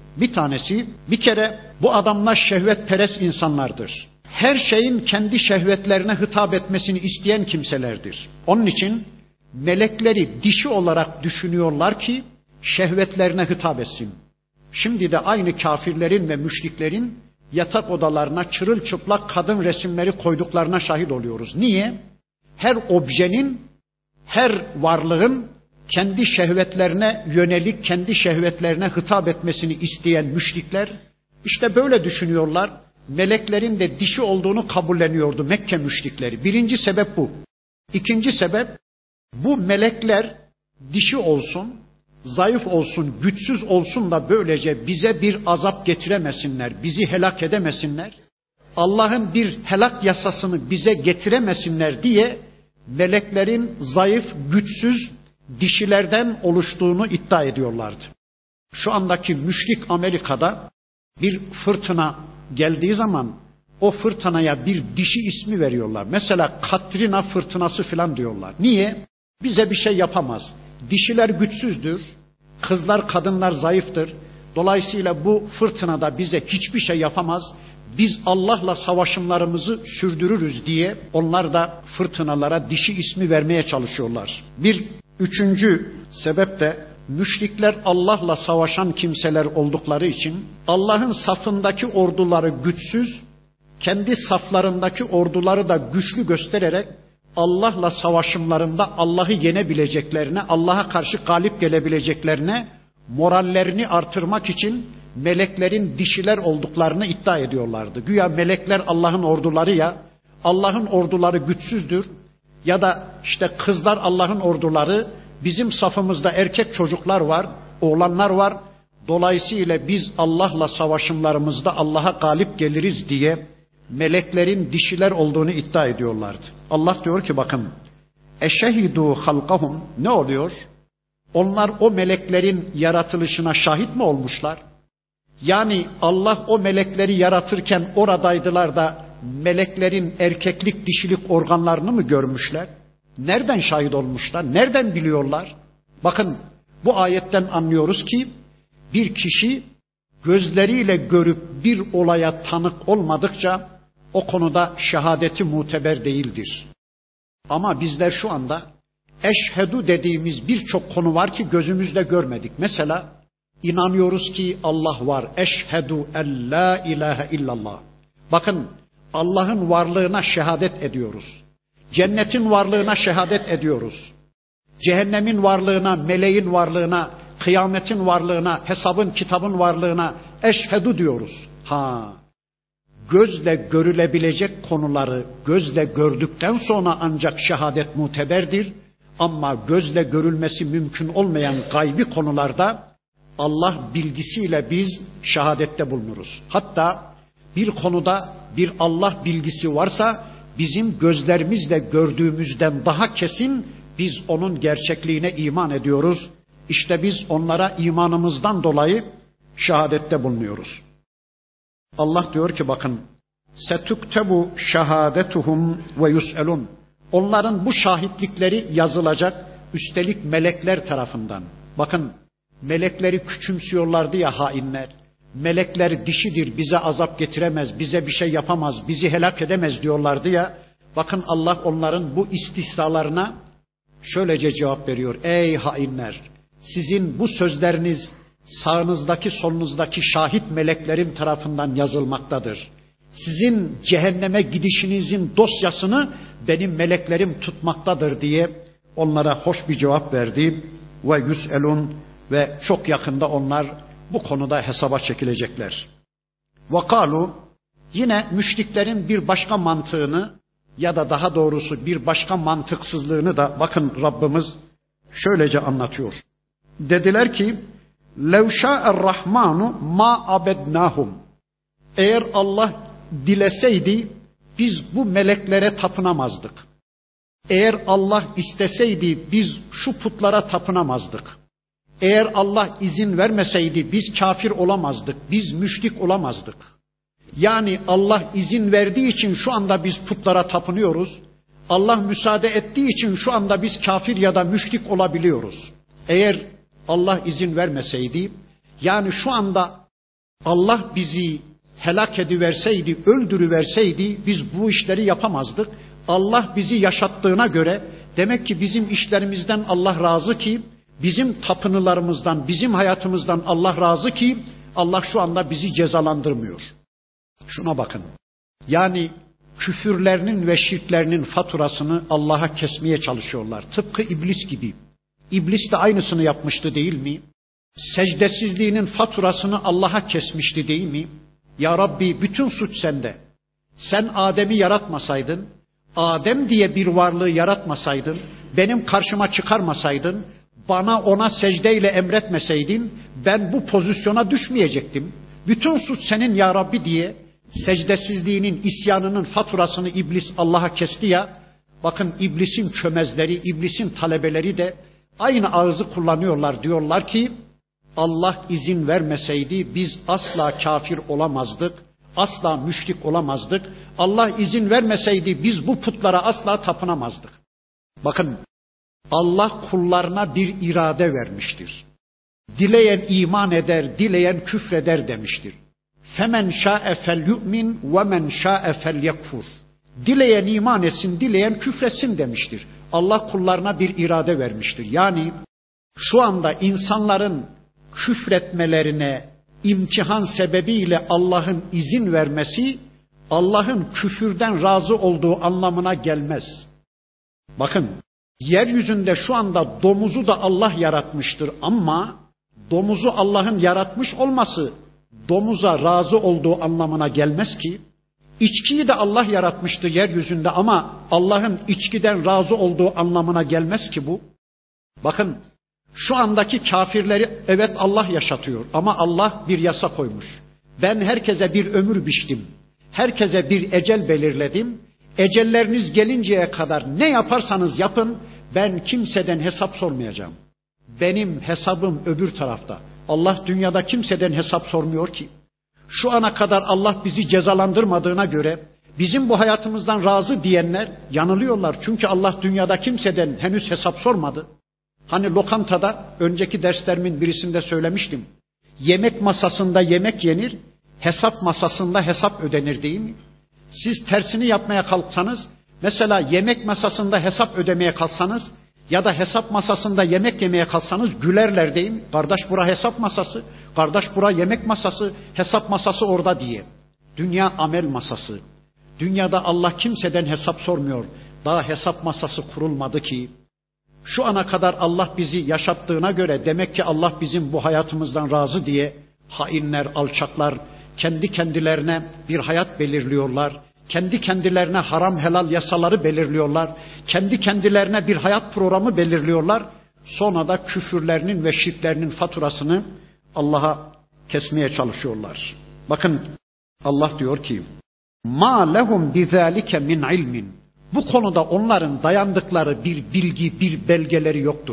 Bir tanesi, bir kere bu adamlar şehvetperest insanlardır. Her şeyin kendi şehvetlerine hitap etmesini isteyen kimselerdir. Onun için melekleri dişi olarak düşünüyorlar ki şehvetlerine hitap etsin. Şimdi de aynı kafirlerin ve müşriklerin yatak odalarına çırılçıplak kadın resimleri koyduklarına şahit oluyoruz. Niye? Her objenin, her varlığın kendi şehvetlerine yönelik, kendi şehvetlerine hitap etmesini isteyen müşrikler işte böyle düşünüyorlar. Meleklerin de dişi olduğunu kabulleniyordu Mekke müşrikleri. Birinci sebep bu. İkinci sebep, bu melekler dişi olsun, zayıf olsun, güçsüz olsun da böylece bize bir azap getiremesinler, bizi helak edemesinler. Allah'ın bir helak yasasını bize getiremesinler diye meleklerin zayıf, güçsüz dişilerden oluştuğunu iddia ediyorlardı. Şu andaki müşrik Amerika'da bir fırtına geldiği zaman o fırtınaya bir dişi ismi veriyorlar. Mesela Katrina fırtınası falan diyorlar. Niye? Bize bir şey yapamaz. Dişiler güçsüzdür. Kızlar, kadınlar zayıftır. Dolayısıyla bu fırtınada bize hiçbir şey yapamaz. Biz Allah'la savaşımlarımızı sürdürürüz diye onlar da fırtınalara dişi ismi vermeye çalışıyorlar. Bir üçüncü sebep de müşrikler Allah'la savaşan kimseler oldukları için Allah'ın safındaki orduları güçsüz, kendi saflarındaki orduları da güçlü göstererek Allah'la savaşımlarında Allah'ı yenebileceklerine, Allah'a karşı galip gelebileceklerine morallerini artırmak için meleklerin dişiler olduklarını iddia ediyorlardı. Güya melekler Allah'ın orduları ya, Allah'ın orduları güçsüzdür ya da işte kızlar Allah'ın orduları, bizim safımızda erkek çocuklar var, oğlanlar var. Dolayısıyla biz Allah'la savaşımlarımızda Allah'a galip geliriz diye meleklerin dişiler olduğunu iddia ediyorlardı. Allah diyor ki bakın, eşehidu halkahum, ne oluyor? Onlar o meleklerin yaratılışına şahit mi olmuşlar? Yani Allah o melekleri yaratırken oradaydılar da meleklerin erkeklik dişilik organlarını mı görmüşler? Nereden şahit olmuşlar? Nereden biliyorlar? Bakın bu ayetten anlıyoruz ki bir kişi gözleriyle görüp bir olaya tanık olmadıkça o konuda şehadeti muteber değildir. Ama bizler şu anda eşhedü dediğimiz birçok konu var ki gözümüzle görmedik. Mesela inanıyoruz ki Allah var. Eşhedü en la ilahe illallah. Bakın Allah'ın varlığına şehadet ediyoruz. Cennetin varlığına şehadet ediyoruz. Cehennemin varlığına, meleğin varlığına, kıyametin varlığına, hesabın, kitabın varlığına eşhedü diyoruz. Ha, gözle görülebilecek konuları gözle gördükten sonra ancak şehadet muteberdir. Ama gözle görülmesi mümkün olmayan gaybi konularda Allah bilgisiyle biz şehadette bulunuruz. Hatta bir konuda bir Allah bilgisi varsa bizim gözlerimizle gördüğümüzden daha kesin biz onun gerçekliğine iman ediyoruz. İşte biz onlara imanımızdan dolayı şehadette bulunuyoruz. Allah diyor ki bakın, setuktebu şehadetuhum ve yus'elun. Onların bu şahitlikleri yazılacak, üstelik melekler tarafından. Bakın, melekleri küçümsüyorlardı ya hainler. Melekler dişidir, bize azap getiremez, bize bir şey yapamaz, bizi helak edemez diyorlardı ya. Bakın Allah onların bu istihzalarına şöylece cevap veriyor. Ey hainler! Sizin bu sözleriniz sağınızdaki solunuzdaki şahit meleklerin tarafından yazılmaktadır. Sizin cehenneme gidişinizin dosyasını benim meleklerim tutmaktadır diye onlara hoş bir cevap verdi. Ve yüselun, ve çok yakında onlar bu konuda hesaba çekilecekler. Ve kalu, yine müşriklerin bir başka mantığını ya da daha doğrusu bir başka mantıksızlığını da bakın Rabbimiz şöylece anlatıyor. Dediler ki lev şa'er-rahmanu ma abednahum. Eğer Allah dileseydi biz bu meleklere tapınamazdık. Eğer Allah isteseydi biz şu putlara tapınamazdık. Eğer Allah izin vermeseydi biz kafir olamazdık, biz müşrik olamazdık. Yani Allah izin verdiği için şu anda biz putlara tapınıyoruz. Allah müsaade ettiği için şu anda biz kafir ya da müşrik olabiliyoruz. Eğer Allah izin vermeseydi, yani şu anda Allah bizi helak ediverseydi, öldürüverseydi biz bu işleri yapamazdık. Allah bizi yaşattığına göre demek ki bizim işlerimizden Allah razı ki, bizim tapınılarımızdan, bizim hayatımızdan Allah razı ki Allah şu anda bizi cezalandırmıyor. Şuna bakın. Yani küfürlerinin ve şirklerinin faturasını Allah'a kesmeye çalışıyorlar. Tıpkı iblis gibi. İblis de aynısını yapmıştı değil mi? Secdesizliğinin faturasını Allah'a kesmişti değil mi? Ya Rabbi, bütün suç sende. Sen Adem'i yaratmasaydın, Adem diye bir varlığı yaratmasaydın, benim karşıma çıkarmasaydın, bana ona secdeyle emretmeseydin, ben bu pozisyona düşmeyecektim. Bütün suç senin ya Rabbi diye secdesizliğinin, isyanının faturasını iblis Allah'a kesti ya. Bakın iblisin çömezleri, iblisin talebeleri de aynı ağzı kullanıyorlar. Diyorlar ki Allah izin vermeseydi biz asla kafir olamazdık, asla müşrik olamazdık. Allah izin vermeseydi biz bu putlara asla tapınamazdık. Bakın Allah kullarına bir irade vermiştir. Dileyen iman eder, dileyen küfreder demiştir. Femen şa'e fel yu'min ve men şa'e fel yekfur. Dileyen iman etsin, dileyen küfretsin demiştir. Allah kullarına bir irade vermiştir. Yani şu anda insanların küfretmelerine imtihan sebebiyle Allah'ın izin vermesi, Allah'ın küfürden razı olduğu anlamına gelmez. Bakın, yeryüzünde şu anda domuzu da Allah yaratmıştır ama domuzu Allah'ın yaratmış olması domuza razı olduğu anlamına gelmez ki. İçkiyi de Allah yaratmıştı yeryüzünde ama Allah'ın içkiden razı olduğu anlamına gelmez ki bu. Bakın, şu andaki kafirleri evet Allah yaşatıyor ama Allah bir yasa koymuş. Ben herkese bir ömür biçtim. Herkese bir ecel belirledim. Ecelleriniz gelinceye kadar ne yaparsanız yapın, ben kimseden hesap sormayacağım. Benim hesabım öbür tarafta. Allah dünyada kimseden hesap sormuyor ki. Şu ana kadar Allah bizi cezalandırmadığına göre bizim bu hayatımızdan razı diyenler yanılıyorlar. Çünkü Allah dünyada kimseden henüz hesap sormadı. Hani lokantada önceki derslerimin birisinde söylemiştim. Yemek masasında yemek yenir, hesap masasında hesap ödenir değil mi? Siz tersini yapmaya kalksanız, mesela yemek masasında hesap ödemeye kalksanız ya da hesap masasında yemek yemeye kalksanız gülerler değil mi? Kardeş bura hesap masası, kardeş bura yemek masası, hesap masası orada diye. Dünya amel masası. Dünyada Allah kimseden hesap sormuyor. Daha hesap masası kurulmadı ki. Şu ana kadar Allah bizi yaşattığına göre demek ki Allah bizim bu hayatımızdan razı diye hainler, alçaklar kendi kendilerine bir hayat belirliyorlar. Kendi kendilerine haram helal yasaları belirliyorlar. Kendi kendilerine bir hayat programı belirliyorlar. Sonra da küfürlerinin ve şirklerinin faturasını Allah'a kesmeye çalışıyorlar. Bakın Allah diyor ki: "Ma lehum bizalike min ilmin." Bu konuda onların dayandıkları bir bilgi, bir belgeleri yoktur.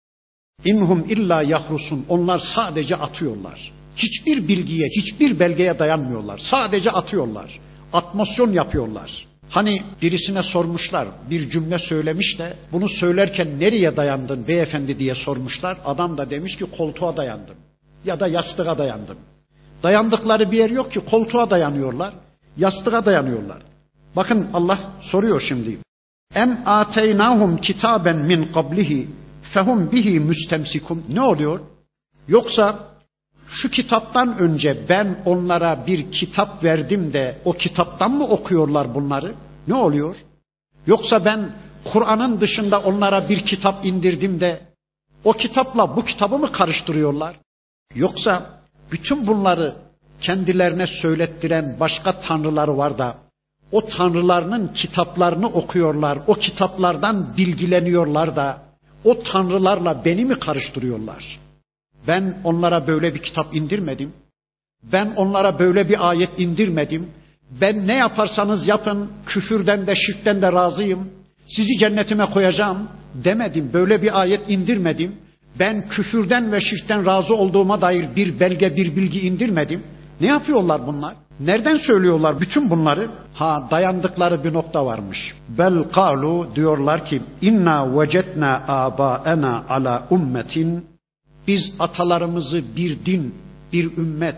İnhum illa yahrusun. Onlar sadece atıyorlar. Hiçbir bilgiye, hiçbir belgeye dayanmıyorlar. Sadece atıyorlar. Atmasyon yapıyorlar. Hani birisine sormuşlar, bir cümle söylemiş de bunu söylerken nereye dayandın beyefendi diye sormuşlar. Adam da demiş ki koltuğa dayandım ya da yastığa dayandım. Dayandıkları bir yer yok ki, koltuğa dayanıyorlar, yastığa dayanıyorlar. Bakın Allah soruyor şimdi. Em ateynahum kitaben min qablihi fehum bihi müstemsikum. Ne oluyor? Yoksa şu kitaptan önce ben onlara bir kitap verdim de o kitaptan mı okuyorlar bunları? Ne oluyor? Yoksa ben Kur'an'ın dışında onlara bir kitap indirdim de o kitapla bu kitabı mı karıştırıyorlar? Yoksa bütün bunları kendilerine söylettiren başka tanrıları var da o tanrılarının kitaplarını okuyorlar, o kitaplardan bilgileniyorlar da o tanrılarla beni mi karıştırıyorlar? Ben onlara böyle bir kitap indirmedim. Ben onlara böyle bir ayet indirmedim. Ben ne yaparsanız yapın, küfürden de şirkten de razıyım. Sizi cennetime koyacağım demedim. Böyle bir ayet indirmedim. Ben küfürden ve şirkten razı olduğuma dair bir belge, bir bilgi indirmedim. Ne yapıyorlar bunlar? Nereden söylüyorlar bütün bunları? Ha, dayandıkları bir nokta varmış. Bel kalu, diyorlar ki inna vecetna abaena ala ummetin. Biz atalarımızı bir din, bir ümmet,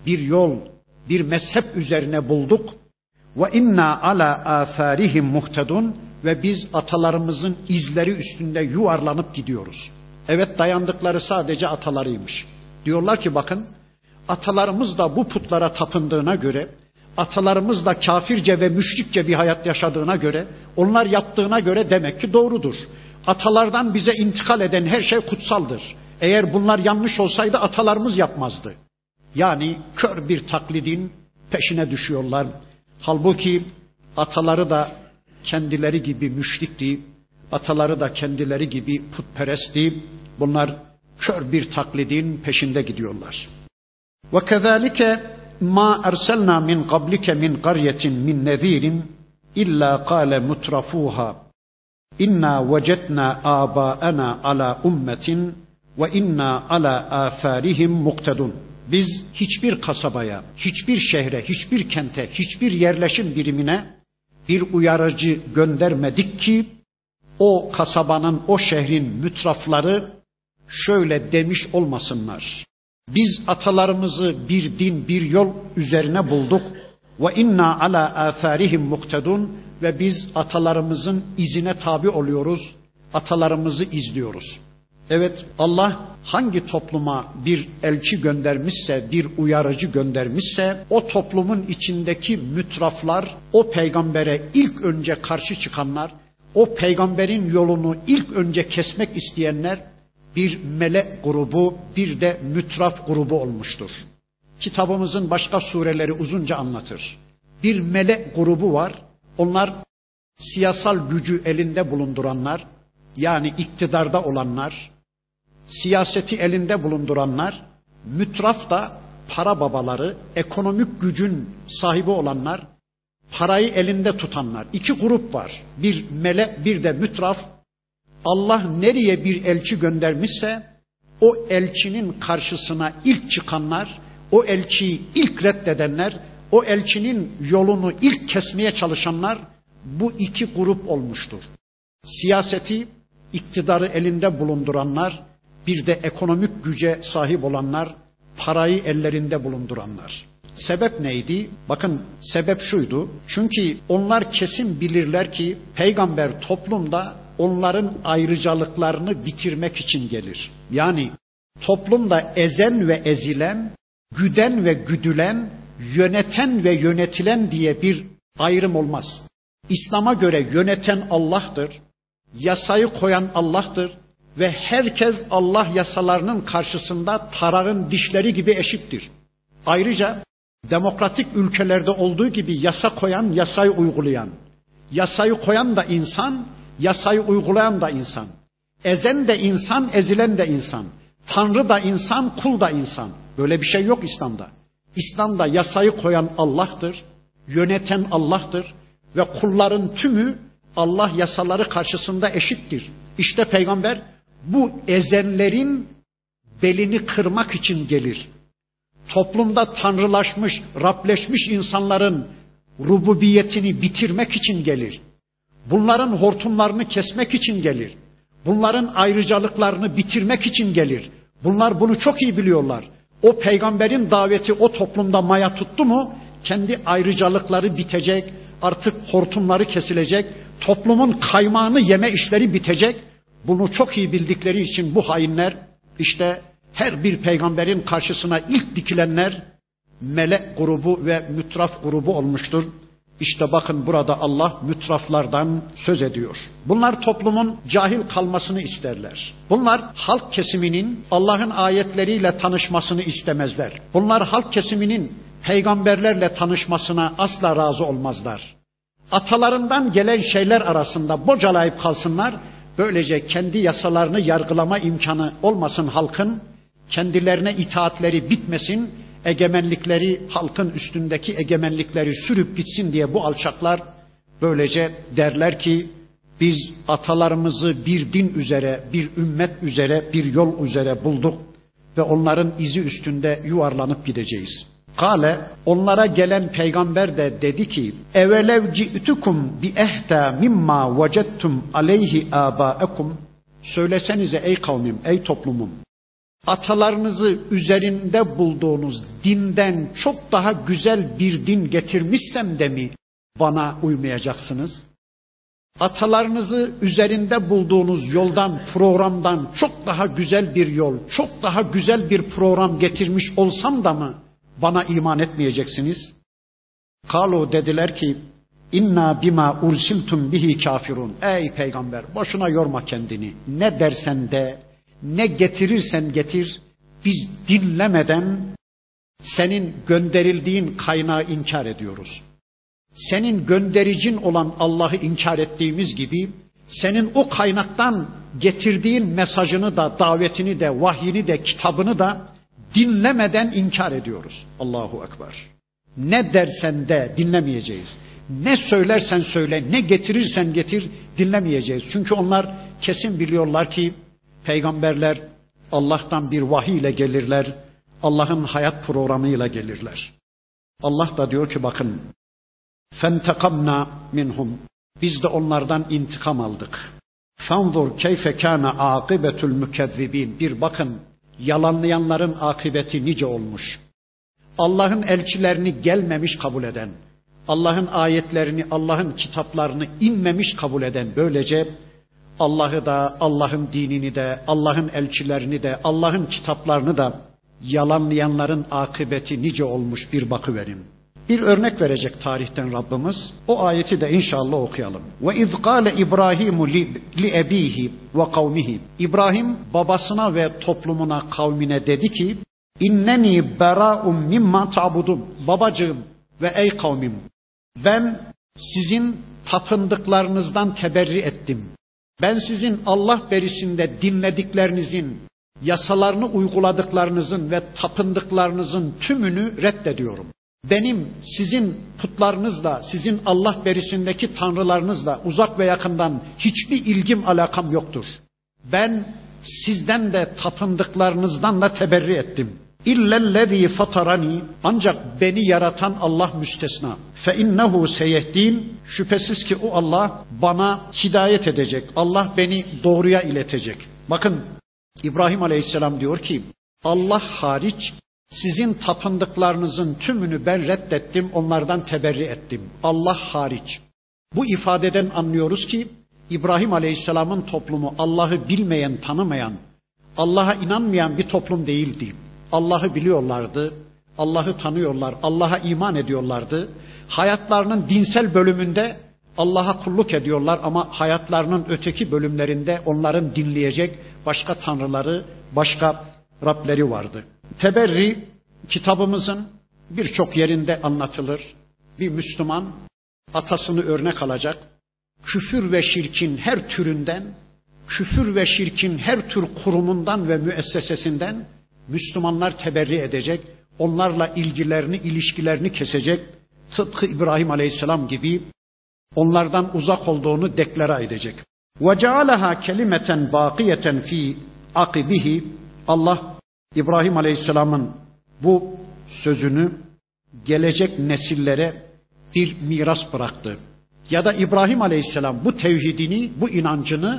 bir yol, bir mezhep üzerine bulduk. Ve inna ala atharihim muhtedun ve biz atalarımızın izleri üstünde yuvarlanıp gidiyoruz. Evet, dayandıkları sadece atalarıymış. Diyorlar ki bakın, atalarımız da bu putlara tapındığına göre, atalarımız da kafirce ve müşrikçe bir hayat yaşadığına göre, onlar yaptığına göre demek ki doğrudur. Atalardan bize intikal eden her şey kutsaldır. Eğer bunlar yanlış olsaydı atalarımız yapmazdı. Yani kör bir taklidin peşine düşüyorlar. Halbuki ataları da kendileri gibi müşrikti, ataları da kendileri gibi putperestti. Bunlar kör bir taklidin peşinde gidiyorlar. وَكَذَٰلِكَ مَا أَرْسَلْنَا مِنْ قَبْلِكَ مِنْ قَرْيَةٍ مِنْ نَذ۪يرٍ إِلَّا قَالَ مُتْرَفُوهَا إِنَّا وَجَدْنَا آبَاءَنَا عَلَى أُمَّةٍ وَإِنَّا عَلَى آثَارِهِمْ مُقْتَدُونَ. Biz hiçbir kasabaya, hiçbir şehre, hiçbir kente, hiçbir yerleşim birimine bir uyarıcı göndermedik ki o kasabanın, o şehrin mütrafları şöyle demiş olmasınlar: biz atalarımızı bir din, bir yol üzerine bulduk. Ve inna ala atharihim muktedun ve biz atalarımızın izine tabi oluyoruz. Atalarımızı izliyoruz. Evet, Allah hangi topluma bir elçi göndermişse, bir uyarıcı göndermişse, o toplumun içindeki mütraflar, o peygambere ilk önce karşı çıkanlar, o peygamberin yolunu ilk önce kesmek isteyenler bir melek grubu, bir de mütraf grubu olmuştur. Kitabımızın başka sureleri uzunca anlatır. Bir melek grubu var. Onlar siyasal gücü elinde bulunduranlar, yani iktidarda olanlar, siyaseti elinde bulunduranlar, mütraf da para babaları, ekonomik gücün sahibi olanlar, parayı elinde tutanlar. İki grup var. Bir melek, bir de mütraf. Allah nereye bir elçi göndermişse o elçinin karşısına ilk çıkanlar, o elçiyi ilk reddedenler, o elçinin yolunu ilk kesmeye çalışanlar bu iki grup olmuştur. Siyaseti, iktidarı elinde bulunduranlar, bir de ekonomik güce sahip olanlar, parayı ellerinde bulunduranlar. Sebep neydi? Bakın, sebep şuydu. Çünkü onlar kesin bilirler ki peygamber toplumda onların ayrıcalıklarını bitirmek için gelir. Yani toplumda ezen ve ezilen, güden ve güdülen, yöneten ve yönetilen diye bir ayrım olmaz. İslam'a göre yöneten Allah'tır, yasayı koyan Allah'tır ve herkes Allah yasalarının karşısında tarağın dişleri gibi eşittir. Ayrıca demokratik ülkelerde olduğu gibi yasa koyan, yasayı uygulayan, yasayı koyan da insan, yasayı uygulayan da insan, ezen de insan, ezilen de insan, Tanrı da insan, kul da insan. Böyle bir şey yok İslam'da. İslam'da yasayı koyan Allah'tır, yöneten Allah'tır ve kulların tümü Allah yasaları karşısında eşittir. İşte peygamber bu ezenlerin belini kırmak için gelir. Toplumda tanrılaşmış, Rableşmiş insanların rububiyetini bitirmek için gelir. Bunların hortumlarını kesmek için gelir. Bunların ayrıcalıklarını bitirmek için gelir. Bunlar bunu çok iyi biliyorlar. O peygamberin daveti o toplumda maya tuttu mu, kendi ayrıcalıkları bitecek, artık hortumları kesilecek, toplumun kaymağını yeme işleri bitecek. Bunu çok iyi bildikleri için bu hainler, işte her bir peygamberin karşısına ilk dikilenler melek grubu ve mütraf grubu olmuştur. İşte bakın burada Allah mütraflardan söz ediyor. Bunlar toplumun cahil kalmasını isterler. Bunlar halk kesiminin Allah'ın ayetleriyle tanışmasını istemezler. Bunlar halk kesiminin peygamberlerle tanışmasına asla razı olmazlar. Atalarından gelen şeyler arasında bocalayıp kalsınlar. Böylece kendi yasalarını yargılama imkanı olmasın halkın, kendilerine itaatleri bitmesin, egemenlikleri, halkın üstündeki egemenlikleri sürüp gitsin diye bu alçaklar böylece derler ki biz atalarımızı bir din üzere, bir ümmet üzere, bir yol üzere bulduk ve onların izi üstünde yuvarlanıp gideceğiz. Kale, onlara gelen peygamber de dedi ki evelev ci'tukum bi ehta mimma vecettum aleyhi abâekum. Söylesenize ey kavmim, ey toplumum, atalarınızı üzerinde bulduğunuz dinden çok daha güzel bir din getirmişsem de mi bana uymayacaksınız? Atalarınızı üzerinde bulduğunuz yoldan, programdan çok daha güzel bir yol, çok daha güzel bir program getirmiş olsam da mı bana iman etmeyeceksiniz? Kalu dediler ki, inna bima ursiltum bihi kafirun. Ey peygamber, boşuna yorma kendini. Ne dersen de, ne getirirsen getir, biz dinlemeden senin gönderildiğin kaynağı inkar ediyoruz. Senin göndericin olan Allah'ı inkar ettiğimiz gibi, senin o kaynaktan getirdiğin mesajını da, davetini de, vahyini de, kitabını da dinlemeden inkar ediyoruz. Allahu Ekber. Ne dersen de dinlemeyeceğiz. Ne söylersen söyle, ne getirirsen getir, dinlemeyeceğiz. Çünkü onlar kesin biliyorlar ki peygamberler Allah'tan bir vahiy ile gelirler, Allah'ın hayat programıyla gelirler. Allah da diyor ki bakın, فَانْتَقَمْنَا minhum. Biz de onlardan intikam aldık. فَانْظُرْ كَيْفَ كَانَ عَاقِبَةُ الْمُكَذِّبِينَ. Bir bakın, yalanlayanların akıbeti nice olmuş. Allah'ın elçilerini gelmemiş kabul eden, Allah'ın ayetlerini, Allah'ın kitaplarını inmemiş kabul eden, böylece Allah'ı da, Allah'ın dinini de, Allah'ın elçilerini de, Allah'ın kitaplarını da yalanlayanların akıbeti nice olmuş, bir bakıverin. Bir örnek verecek tarihten Rabbimiz. O ayeti de inşallah okuyalım. Ve iz kâle İbrahimu li ebihi ve kavmihi. İbrahim babasına ve toplumuna, kavmine dedi ki, İnneni berâ'um mimma ta'budun. Babacığım ve ey kavmim, ben sizin tapındıklarınızdan teberri ettim. Ben sizin Allah berisinde dinlediklerinizin, yasalarını uyguladıklarınızın ve tapındıklarınızın tümünü reddediyorum. Benim sizin putlarınızla, sizin Allah berisindeki tanrılarınızla uzak ve yakından hiçbir ilgim, alakam yoktur. Ben sizden de tapındıklarınızdan da teberri ettim. İllellezî fatarani, ancak beni yaratan Allah müstesna. Fe innehu seyehdin, şüphesiz ki o Allah bana hidayet edecek. Allah beni doğruya iletecek. Bakın İbrahim Aleyhisselam diyor ki, Allah hariç sizin tapındıklarınızın tümünü ben reddettim, onlardan teberri ettim. Allah hariç. Bu ifadeden anlıyoruz ki İbrahim Aleyhisselam'ın toplumu Allah'ı bilmeyen, tanımayan, Allah'a inanmayan bir toplum değildi. Allah'ı biliyorlardı, Allah'ı tanıyorlar, Allah'a iman ediyorlardı. Hayatlarının dinsel bölümünde Allah'a kulluk ediyorlar ama hayatlarının öteki bölümlerinde onların dinleyecek başka tanrıları, başka Rableri vardı. Teberri kitabımızın birçok yerinde anlatılır. Bir Müslüman atasını örnek alacak. Küfür ve şirkin her türünden, küfür ve şirkin her tür kurumundan ve müessesesinden Müslümanlar teberri edecek. Onlarla ilgilerini, ilişkilerini kesecek. Tıpkı İbrahim Aleyhisselam gibi onlardan uzak olduğunu deklare edecek. وَجَعَلَهَا كَلِمَةً بَاقِيَةً ف۪ي عَقِبِهِ. Allah İbrahim Aleyhisselam'ın bu sözünü gelecek nesillere bir miras bıraktı. Ya da İbrahim Aleyhisselam bu tevhidini, bu inancını,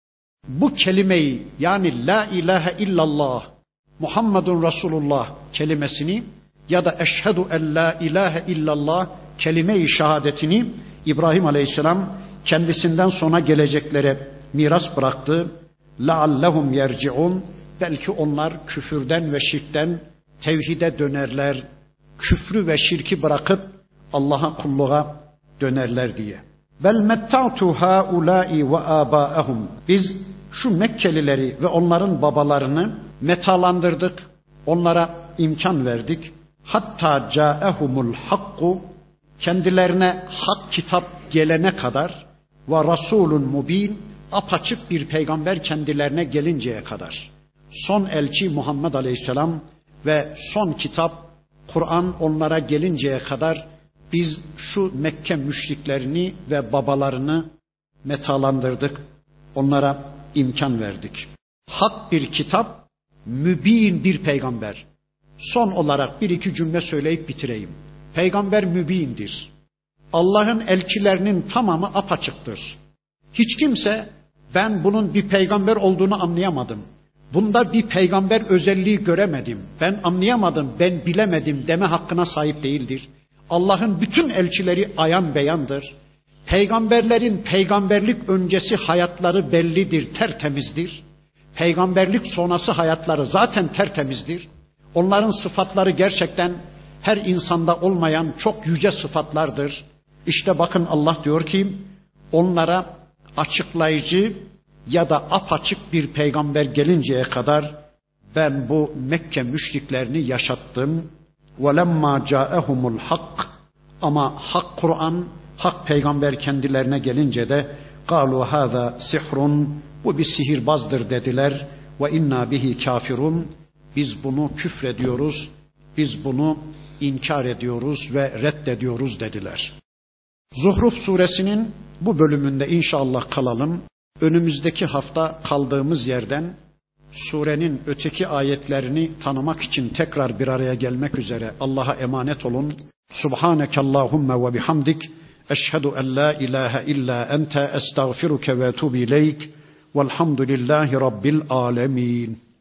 bu kelimeyi, yani la ilahe illallah Muhammedun Resulullah kelimesini ya da eşhedü en la ilahe illallah kelime-i şehadetini İbrahim Aleyhisselam kendisinden sonra geleceklere miras bıraktı. لَعَلَّهُمْ يَرْجِعُونَ. Belki onlar küfürden ve şirkten tevhide dönerler, küfrü ve şirki bırakıp Allah'a kulluğa dönerler diye. Bel metta'tu haula'i ve aba'ahum. Biz şu Mekkelileri ve onların babalarını metalandırdık, onlara imkan verdik. Hatta ca'ehumul hakku, kendilerine hak kitap gelene kadar, ve rasulun mubin, apaçık bir peygamber kendilerine gelinceye kadar. Son elçi Muhammed Aleyhisselam ve son kitap Kur'an onlara gelinceye kadar biz şu Mekke müşriklerini ve babalarını metalandırdık. Onlara imkan verdik. Hak bir kitap, mübin bir peygamber. Son olarak bir iki cümle söyleyip bitireyim. Peygamber mübindir. Allah'ın elçilerinin tamamı apaçıktır. Hiç kimse ben bunun bir peygamber olduğunu anlayamadım, Bunda bir peygamber özelliği göremedim, ben anlayamadım, ben bilemedim deme hakkına sahip değildir. Allah'ın bütün elçileri ayan beyandır. Peygamberlerin peygamberlik öncesi hayatları bellidir, tertemizdir. Peygamberlik sonrası hayatları zaten tertemizdir. Onların sıfatları gerçekten her insanda olmayan çok yüce sıfatlardır. İşte bakın Allah diyor ki onlara açıklayıcı ya da apaçık bir peygamber gelinceye kadar ben bu Mekke müşriklerini yaşattım. وَلَمَّا جَاءَهُمُ الْحَقِّ Ama hak Kur'an, hak peygamber kendilerine gelince de قَالُوا هَذَا سِحْرٌ Bu bir sihirbazdır dediler. وَاِنَّا bihi kafirun Biz bunu küfrediyoruz, biz bunu inkar ediyoruz ve reddediyoruz dediler. Zuhruf suresinin bu bölümünde inşallah kalalım. Önümüzdeki hafta kaldığımız yerden surenin öteki ayetlerini tanımak için tekrar bir araya gelmek üzere Allah'a emanet olun. Subhanekallahumma ve bihamdik. Eşhedü en la ilahe illa ente estağfiruke ve etûbü ileyk. Velhamdülillahi Rabbil alemin.